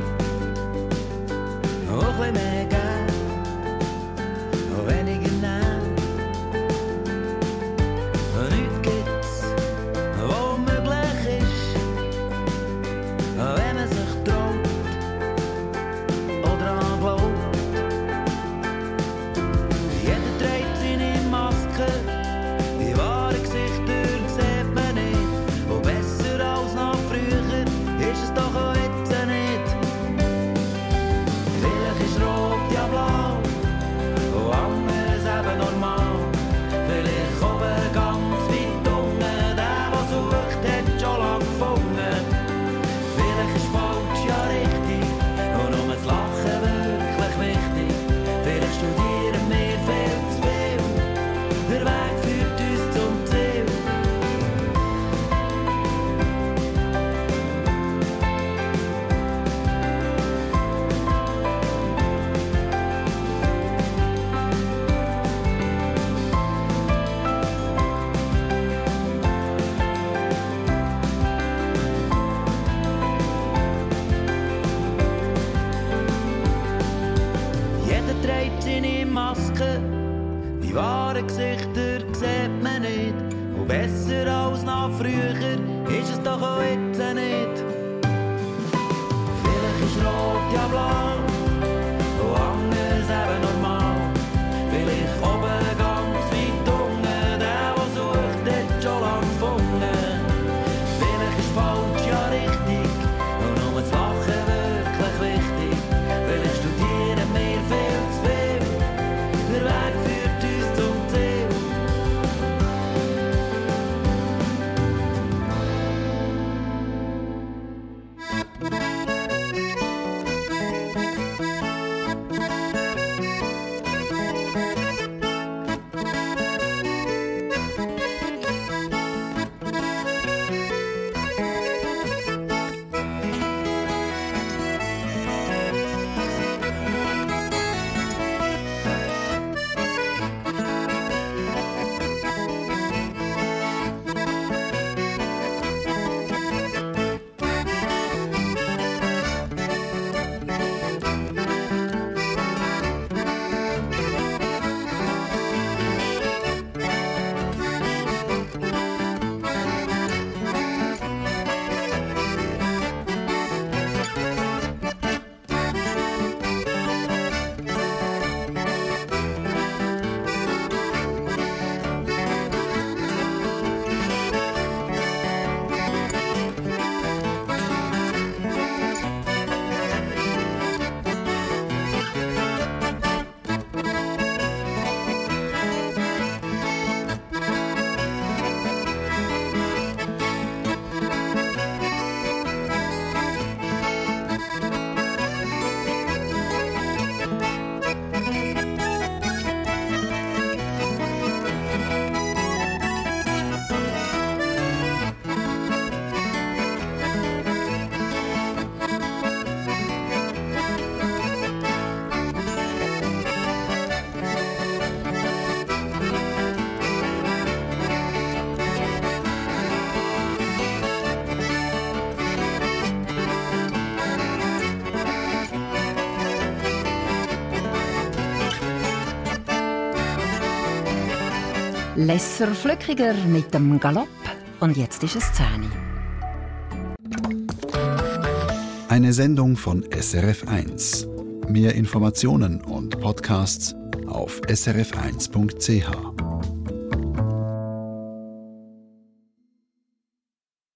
auch ein bisschen mehr geben, auch weniger nehmen. Nichts gibt's, was unmöglich ist, wenn man sich traut oder daran glaubt. Jeder trägt seine Maske, die wahren Gesichter sieht man nicht. Und besser als noch früher ist es doch auch jetzt nicht. Vielleicht ist rot ja blau, und anders eben normal. Vielleicht oben ganz weit unten, der sucht, hat schon lang gefunden. Vielleicht ist falsch ja richtig, und um das Lachen wirklich wichtig. Vielleicht studieren wir viel zu viel, der Weg führt uns zum Ziel. Jeder trägt seine Maske, die
Die wahren Gesichter sieht man nicht. Und besser als noch früher ist es doch auch jetzt nicht. Vielleicht ist rot ja blau, und anders eben normal. Vielleicht oben ganz weit unten, der sucht, hat schon lang gefunden. Vielleicht ist falsch ja richtig, und nur das Lachen wirklich wichtig. Vielleicht studieren wir viel zu viel, der Weg führt uns zum Ziel.
Lesser Flückiger mit dem Galopp. Und jetzt ist es 10.
Eine Sendung von SRF1. Mehr Informationen und Podcasts auf srf1.ch.